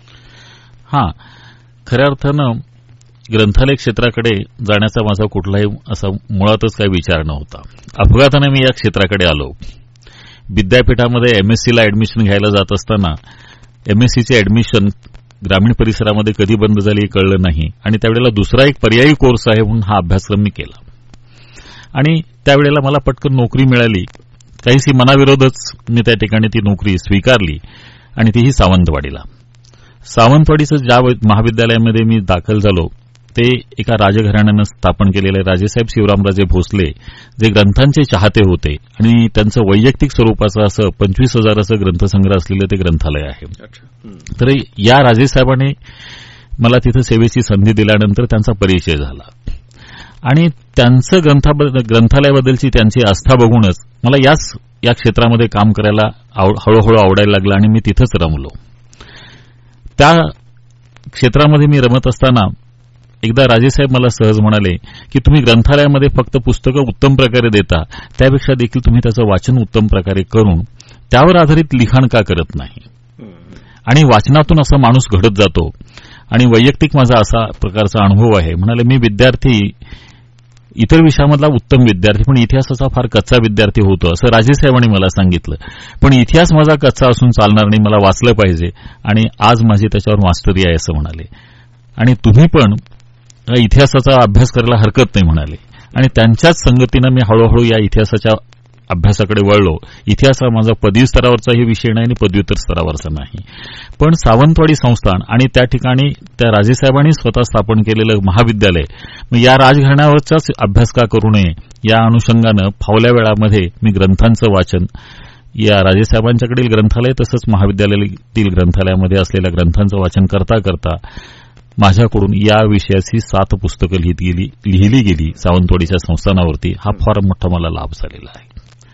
हा, खऱ्या अर्थानं ग्रंथालय क्षेत्राकडे जाण्याचा माझा कुठलाही असा मुळातच काही विचार नव्हता. अपघाताने मी या क्षेत्राकडे आलो. विद्यापीठामध्ये एमएससीला ऍडमिशन घ्यायला जात असताना एमएससीची ऍडमिशन ग्रामीण परिसरामध्ये कधी बंद झाली कळलं नाही आणि त्यावेळेला दुसरा एक पर्यायी कोर्स आहे म्हणून हा अभ्यासक्रम मी केला आणि त्यावेळेला मला पटकन नोकरी मिळाली. काहीशी मनाविरोधच मी त्या ठिकाणी ती नोकरी स्वीकारली आणि तीही सावंतवाडीला. सावंतवाडीचं ज्या महाविद्यालयामध्ये मी दाखल झालो ते एका राजघराण्यानं स्थापन केलेले राजेसाहेब शिवरामराजे भोसले, जे ग्रंथांचे चाहते होते आणि त्यांचं वैयक्तिक स्वरूपाचं असं पंचवीस हजाराचं ग्रंथसंग्रह असलेलं ते ग्रंथालय आहे. तर या राजेसाहेबांनी मला तिथं सेवेची संधी दिल्यानंतर त्यांचा परिचय झाला आणि त्यांचं ग्रंथालयाबद्दलची त्यांची आस्था बघूनच मला याच या क्षेत्रामध्ये काम करायला हळूहळू आवडायला लागलं आणि मी तिथंच रमलो. त्या क्षेत्रामध्ये मी रमत असताना एकदा राजेसाहेब मला सहज म्हणाले की तुम्ही ग्रंथालयामध्ये फक्त पुस्तकं उत्तम प्रकारे देता, त्यापेक्षा देखील तुम्ही त्याचं वाचन उत्तम प्रकारे करून त्यावर आधारित लिखाण का करत नाही. आणि वाचनातून असा माणूस घडत जातो आणि वैयक्तिक माझा असा प्रकारचा अनुभव आहे. म्हणाले, मी विद्यार्थी इतर विषयामधला उत्तम विद्यार्थी पण इतिहासाचा फार कच्चा विद्यार्थी होतो असं राजेसाहेबांनी मला सांगितलं. पण इतिहास माझा कच्चा असून चालणार नाही, मला वाचलं पाहिजे आणि आज माझी त्याच्यावर मास्टरी आहे असं म्हणाले. आणि तुम्ही पण इतिहासाचा अभ्यास करायला हरकत नाही म्हणाले. आणि त्यांच्याच संगतीनं मी हळूहळू या इतिहासाच्या अभ्यासाकडे वळलो. इतिहास हा माझा पदवी स्तरावरचाही विषय नाही आणि पदव्युत्तर स्तरावरचा नाही. पण सावंतवाडी संस्थान आणि त्या ठिकाणी त्या राजेसाहेबांनी स्वतः स्थापन केलेलं महाविद्यालय, या राजघराण्यावरचाच अभ्यास का करू नये या अनुषंगानं फावल्या वेळामध्ये मी ग्रंथांचं वाचन या राजेसाहेबांच्याकडील ग्रंथालय तसंच महाविद्यालयातील ग्रंथालयामध्ये असलेल्या ग्रंथांचं वाचन करता करता माझ्याकडून या विषयाची सात पुस्तकं लिहिली लिहिली गेली सावंतवाडीच्या संस्थानावरती. हा फार मोठा मला लाभ झालेला आहे.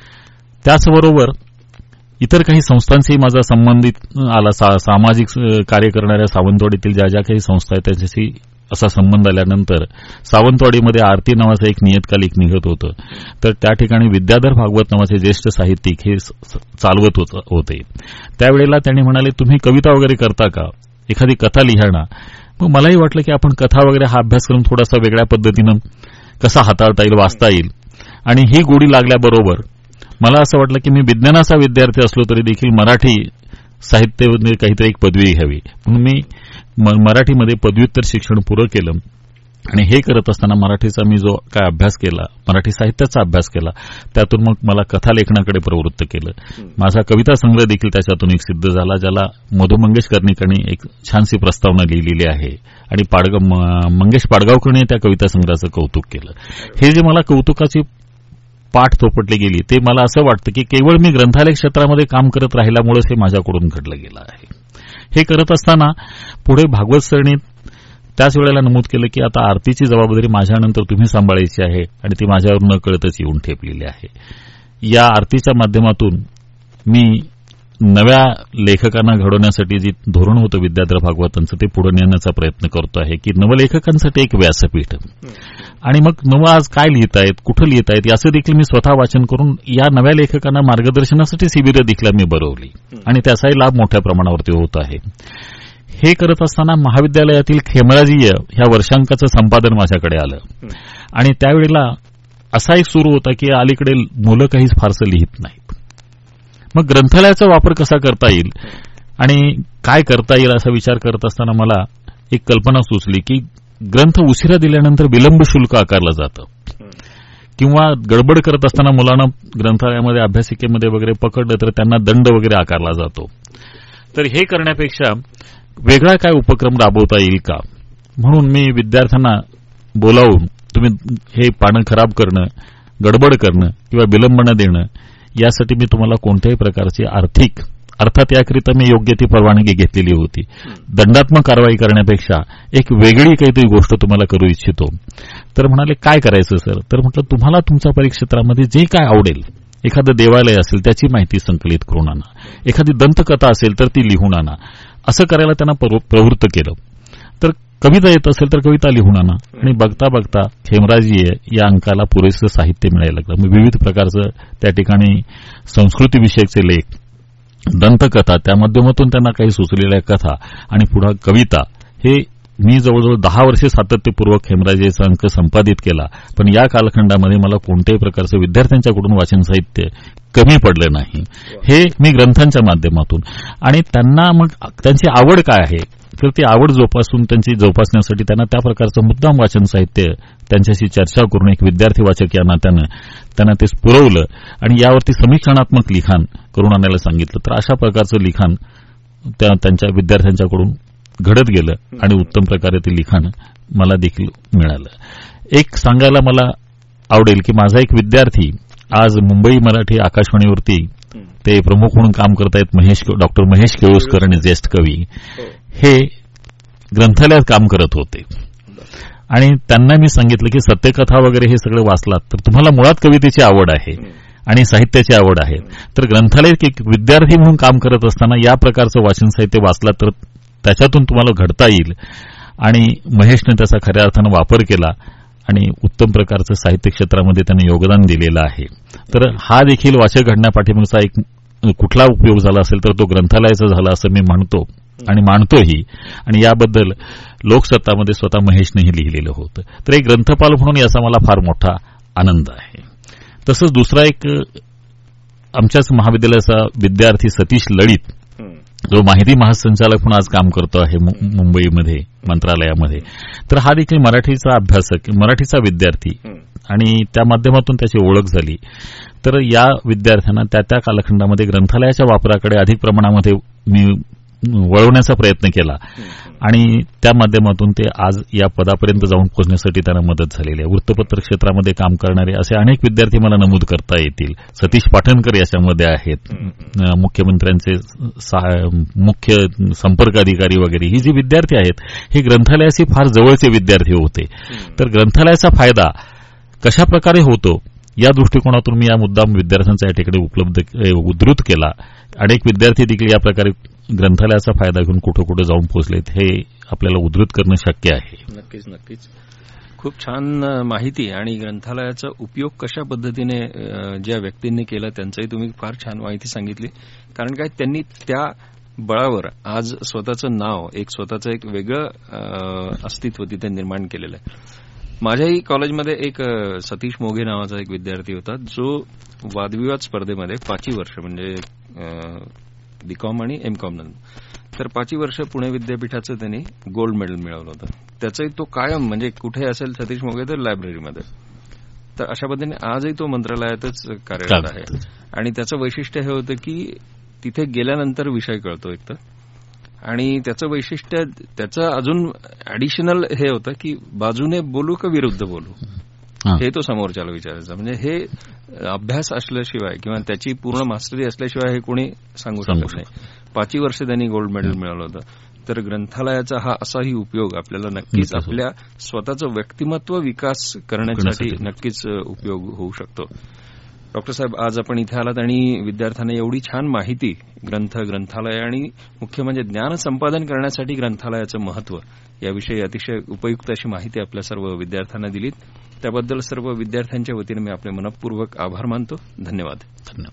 त्याचबरोबर इतर काही संस्थांशी माझा संबंधित आला. सामाजिक कार्य करणाऱ्या सावंतवाडीतील ज्या ज्या काही संस्था आहेत त्याच्याशी असा संबंध आल्यानंतर सावंतवाडीमध्ये आरती नावाचं एक नियतकालिक निघत होतं. तर त्या ठिकाणी विद्याधर भागवत नावाचे ज्येष्ठ साहित्यिक हे चालवत होते. त्यावेळेला त्यांनी म्हणाले, तुम्ही कविता वगैरे करता का, एखादी कथा लिहा ना. मग मलाही वाटलं की आपण कथा वगैरे हा अभ्यासक्रम थोडासा वेगळ्या पद्धतीनं कसा हाताळता येईल, वाचता येईल. आणि ही गोडी लागल्याबरोबर मला असं वाटलं की मी विज्ञानाचा विद्यार्थी असलो तरी देखील मराठी साहित्यामध्ये काहीतरी एक पदवी घ्यावी म्हणून मी मराठीमध्ये पदव्युत्तर शिक्षण पुरं केलं. आणि हे करत असताना मराठीचा मी जो काय अभ्यास केला, मराठी साहित्याचा अभ्यास केला, त्यातून मग मला कथालेखनाकडे प्रवृत्त केलं. माझा कविता संग्रह देखील त्याच्यातून एक सिद्ध झाला, ज्याला मधु मंगेश कर्णिकांनी एक छानशी प्रस्तावना लिहिलेली आहे आणि पाडगाव मंगेश पाडगावकरने त्या कविता संग्रहाचं कौतुक केलं. हे जे मला कौतुकाची पाठ थोपटली गेली ते मला असं वाटतं की केवळ मी ग्रंथालय क्षेत्रामध्ये काम करत राहिल्यामुळेच हे माझ्याकडून घडलं गेलं आहे. हे करत असताना पुढे भागवत सरणीत त्याच वेळेला नमूद केलं की आता आरतीची जबाबदारी माझ्यानंतर तुम्ही सांभाळायची आहे आणि ती माझ्यावर न कळतच येऊन ठेपलेली आहे. या आरतीच्या माध्यमातून मी नव्या लेखकांना घडवण्यासाठी जे धोरण होतं विद्याधर भागवतांचं ते पुढे नेण्याचा प्रयत्न करतो आहे की नवलेखकांसाठी एक व्यासपीठ. आणि मग नवं आज काय लिहितायत, कुठं लिहितायत याचं देखील मी स्वतः वाचन करून या नव्या लेखकांना मार्गदर्शनासाठी शिबिरं देखील मी भरवली आणि त्याचाही लाभ मोठ्या प्रमाणावरती होत आहे. हे करत असताना महाविद्यालयातील खेमराजीय ह्या वर्षांकाचं संपादन माझ्याकडे आलं आणि त्यावेळेला असा एक सुरू होता की अलीकडे मुलं काहीच फारसं लिहित नाहीत. मग ग्रंथालयाचा वापर कसा करता येईल आणि काय करता येईल असा विचार करत असताना मला एक कल्पना सुचली की ग्रंथ उशिरा दिल्यानंतर विलंब शुल्क आकारलं जातं किंवा गडबड करत असताना मुलांना ग्रंथालयामध्ये अभ्यासिकेमध्ये वगैरे पकडलं तर त्यांना दंड वगैरे आकारला जातो. तर हे करण्यापेक्षा वेगळा काय उपक्रम राबवता येईल का म्हणून मी विद्यार्थ्यांना बोलावून तुम्ही हे पानं खराब करणं, गडबड करणं किंवा विलंब न देणं यासाठी मी तुम्हाला कोणत्याही प्रकारची आर्थिक अर्थात याकरिता मी योग्य ती परवानगी घेतलेली होती. दंडात्मक कारवाई करण्यापेक्षा एक वेगळी काहीतरी गोष्ट तुम्हाला करू इच्छितो. तर म्हणाले काय करायचं सर? तर म्हटलं तुम्हाला तुमच्या परिक्षेत्रामध्ये जे काय आवडेल, एखादं देवालय असेल त्याची माहिती संकलित करून आणा, एखादी दंतकथा असेल तर ती लिहून आणा. असं करायला त्यांना प्रवृत्त केलं. तर कविता येत असेल तर कविता लिहून आणा आणि बघता बघता खेमराजी या अंकाला पुरेसं साहित्य मिळायला लागलं. विविध प्रकारचं त्या ठिकाणी संस्कृतीविषयकचे लेख, दंतकथा, त्या माध्यमातून त्यांना काही सुचलेल्या कथा आणि पुढे कविता, हे मी जवळजवळ दहा वर्षे सातत्यपूर्वक खेमराजेचा अंक संपादित केला. पण या कालखंडामध्ये मला कोणत्याही प्रकारचं विद्यार्थ्यांच्याकडून वाचन साहित्य कमी पडलं नाही. हे मी ग्रंथांच्या माध्यमातून आणि त्यांना मग त्यांची आवड काय आहे तर ती आवड जोपासून त्यांची जोपासण्यासाठी त्यांना त्या प्रकारचं मुद्दाम वाचन साहित्य त्यांच्याशी चर्चा करून एक विद्यार्थी वाचक या नात्यानं त्यांना ते पुरवलं आणि यावरती समीक्षणात्मक लिखाण करून आणायला सांगितलं. तर अशा प्रकारचं लिखाण त्या त्यांच्या विद्यार्थ्यांच्याकडून घडत गेलं आणि उत्तम प्रकारे ते लिखाण मला देखील मिळालं. एक सांगायला मला आवडेल की माझा एक विद्यार्थी आज मुंबई मराठी आकाशवाणीवरती ते प्रमुख म्हणून काम करतायत महेश डॉक्टर महेश केळुसकर आणि ज्येष्ठ कवी, हे ग्रंथालयात काम करत होते आणि त्यांना मी सांगितलं की सत्यकथा वगैरे हे सगळं वाचलात तर तुम्हाला मुळात कवितेची आवड आहे आणि साहित्याची आवड आहे, तर ग्रंथालयात एक विद्यार्थी म्हणून काम करत असताना या प्रकारचं वाचन साहित्य वाचलात तर त्याच्यातून तुम्हाला घडता येईल. आणि महेशने त्याचा खऱ्या अर्थानं वापर केला आणि उत्तम प्रकारचं साहित्य क्षेत्रामध्ये त्याने योगदान दिलेलं आहे. तर हा देखील वाचक घडण्यापाठीमागचा एक कुठला उपयोग झाला असेल तर तो ग्रंथालयाचा झाला असं मी म्हणतो आणि मानतोही. आणि याबद्दल लोकसत्तामध्ये स्वतः महेशनेही लिहिलेलं होतं. तर एक ग्रंथपाल म्हणून याचा मला फार मोठा आनंद आहे. तसंच दुसरा एक आमच्याच महाविद्यालयाचा विद्यार्थी सतीश लळित, जो माहिती महासंचालक म्हणून आज काम करतो आहे मुंबईमध्ये मंत्रालयामध्ये, तर हा देखील मराठीचा अभ्यासक, मराठीचा विद्यार्थी आणि त्या माध्यमातून त्याची ओळख झाली. तर या विद्यार्थ्यांना त्या त्या कालखंडामध्ये ग्रंथालयाच्या वापराकडे अधिक प्रमाणामध्ये मी वळवण्याचा प्रयत्न केला आणि त्या माध्यमातून ते आज या पदापर्यंत जाऊन पोहोचण्यासाठी त्यांना मदत झालेली आहे. वृत्तपत्र क्षेत्रामध्ये काम करणारे असे अनेक विद्यार्थी मला नमूद करता येतील. सतीश पाटणकर याच्यामध्ये आहेत, मुख्यमंत्र्यांचे मुख्य संपर्क अधिकारी वगैरे. ही जी विद्यार्थी आहेत हे ग्रंथालयाशी फार जवळचे विद्यार्थी होते. तर ग्रंथालयाचा फायदा कशा प्रकारे होतो या दृष्टिकोनातून मी या मुद्दाम विद्यार्थ्यांचा या ठिकाणी उपलब्ध उद्धृत केला. अनेक विद्यार्थी देखील या प्रकारे ग्रंथालयाचा फायदा घेऊन कुठं कुठं जाऊन पोहोचलेत हे आपल्याला उद्धृत करणं शक्य आहे. नक्कीच नक्कीच खूप छान माहिती आणि ग्रंथालयाचा उपयोग कशा पद्धतीने ज्या व्यक्तींनी केला त्यांचंही तुम्ही फार छान माहिती सांगितली. कारण काय त्यांनी त्या बळावर आज स्वतःचं नाव, एक स्वतःचं एक वेगळं अस्तित्व तिथे निर्माण केलेलं आहे. माझ्याही कॉलेजमध्ये एक सतीश मोघे नावाचा एक विद्यार्थी होता जो वादविवाद स्पर्धेमध्ये पाचही वर्ष म्हणजे बीकॉम आणि एमकॉम नंतर तर पाचही वर्ष पुणे विद्यापीठाचं त्यांनी गोल्ड मेडल मिळवलं होतं. त्याचंही तो कायम म्हणजे कुठे असेल सतीश मोघे तर लायब्ररीमध्ये. तर अशा पद्धतीने आजही तो मंत्रालयातच कार्यरत आहे आणि त्याचं वैशिष्ट्य हे होतं की तिथे गेल्यानंतर विषय कळतो एक तर, आणि त्याचं वैशिष्ट्य त्याचं अजून ऍडिशनल हे होतं की बाजूने बोलू का विरुद्ध बोलू हे तो समोरच्याला विचारायचा. म्हणजे हे अभ्यास असल्याशिवाय किंवा त्याची पूर्ण मास्टरी असल्याशिवाय हे कोणी सांगू शकत नाही. पाचही वर्ष त्यांनी गोल्ड मेडल मिळवलं होतं. तर ग्रंथालयाचा हा असाही उपयोग आपल्याला नक्कीच आपल्या स्वतःचं व्यक्तिमत्व विकास करण्यासाठी नक्कीच उपयोग होऊ शकतो. डॉक्टर साहेब, आज आपण इथे आलात आणि विद्यार्थ्यांना एवढी छान माहिती, ग्रंथ, ग्रंथालय आणि मुख्य म्हणजे ज्ञान संपादन करण्यासाठी ग्रंथालयाचं महत्व याविषयी अतिशय उपयुक्त अशी माहिती आपल्या सर्व विद्यार्थ्यांना दिलीत. त्याबद्दल सर्व विद्यार्थ्यांच्या वतीनं मी आपले मनपूर्वक आभार मानतो. धन्यवाद. धन्यवाद.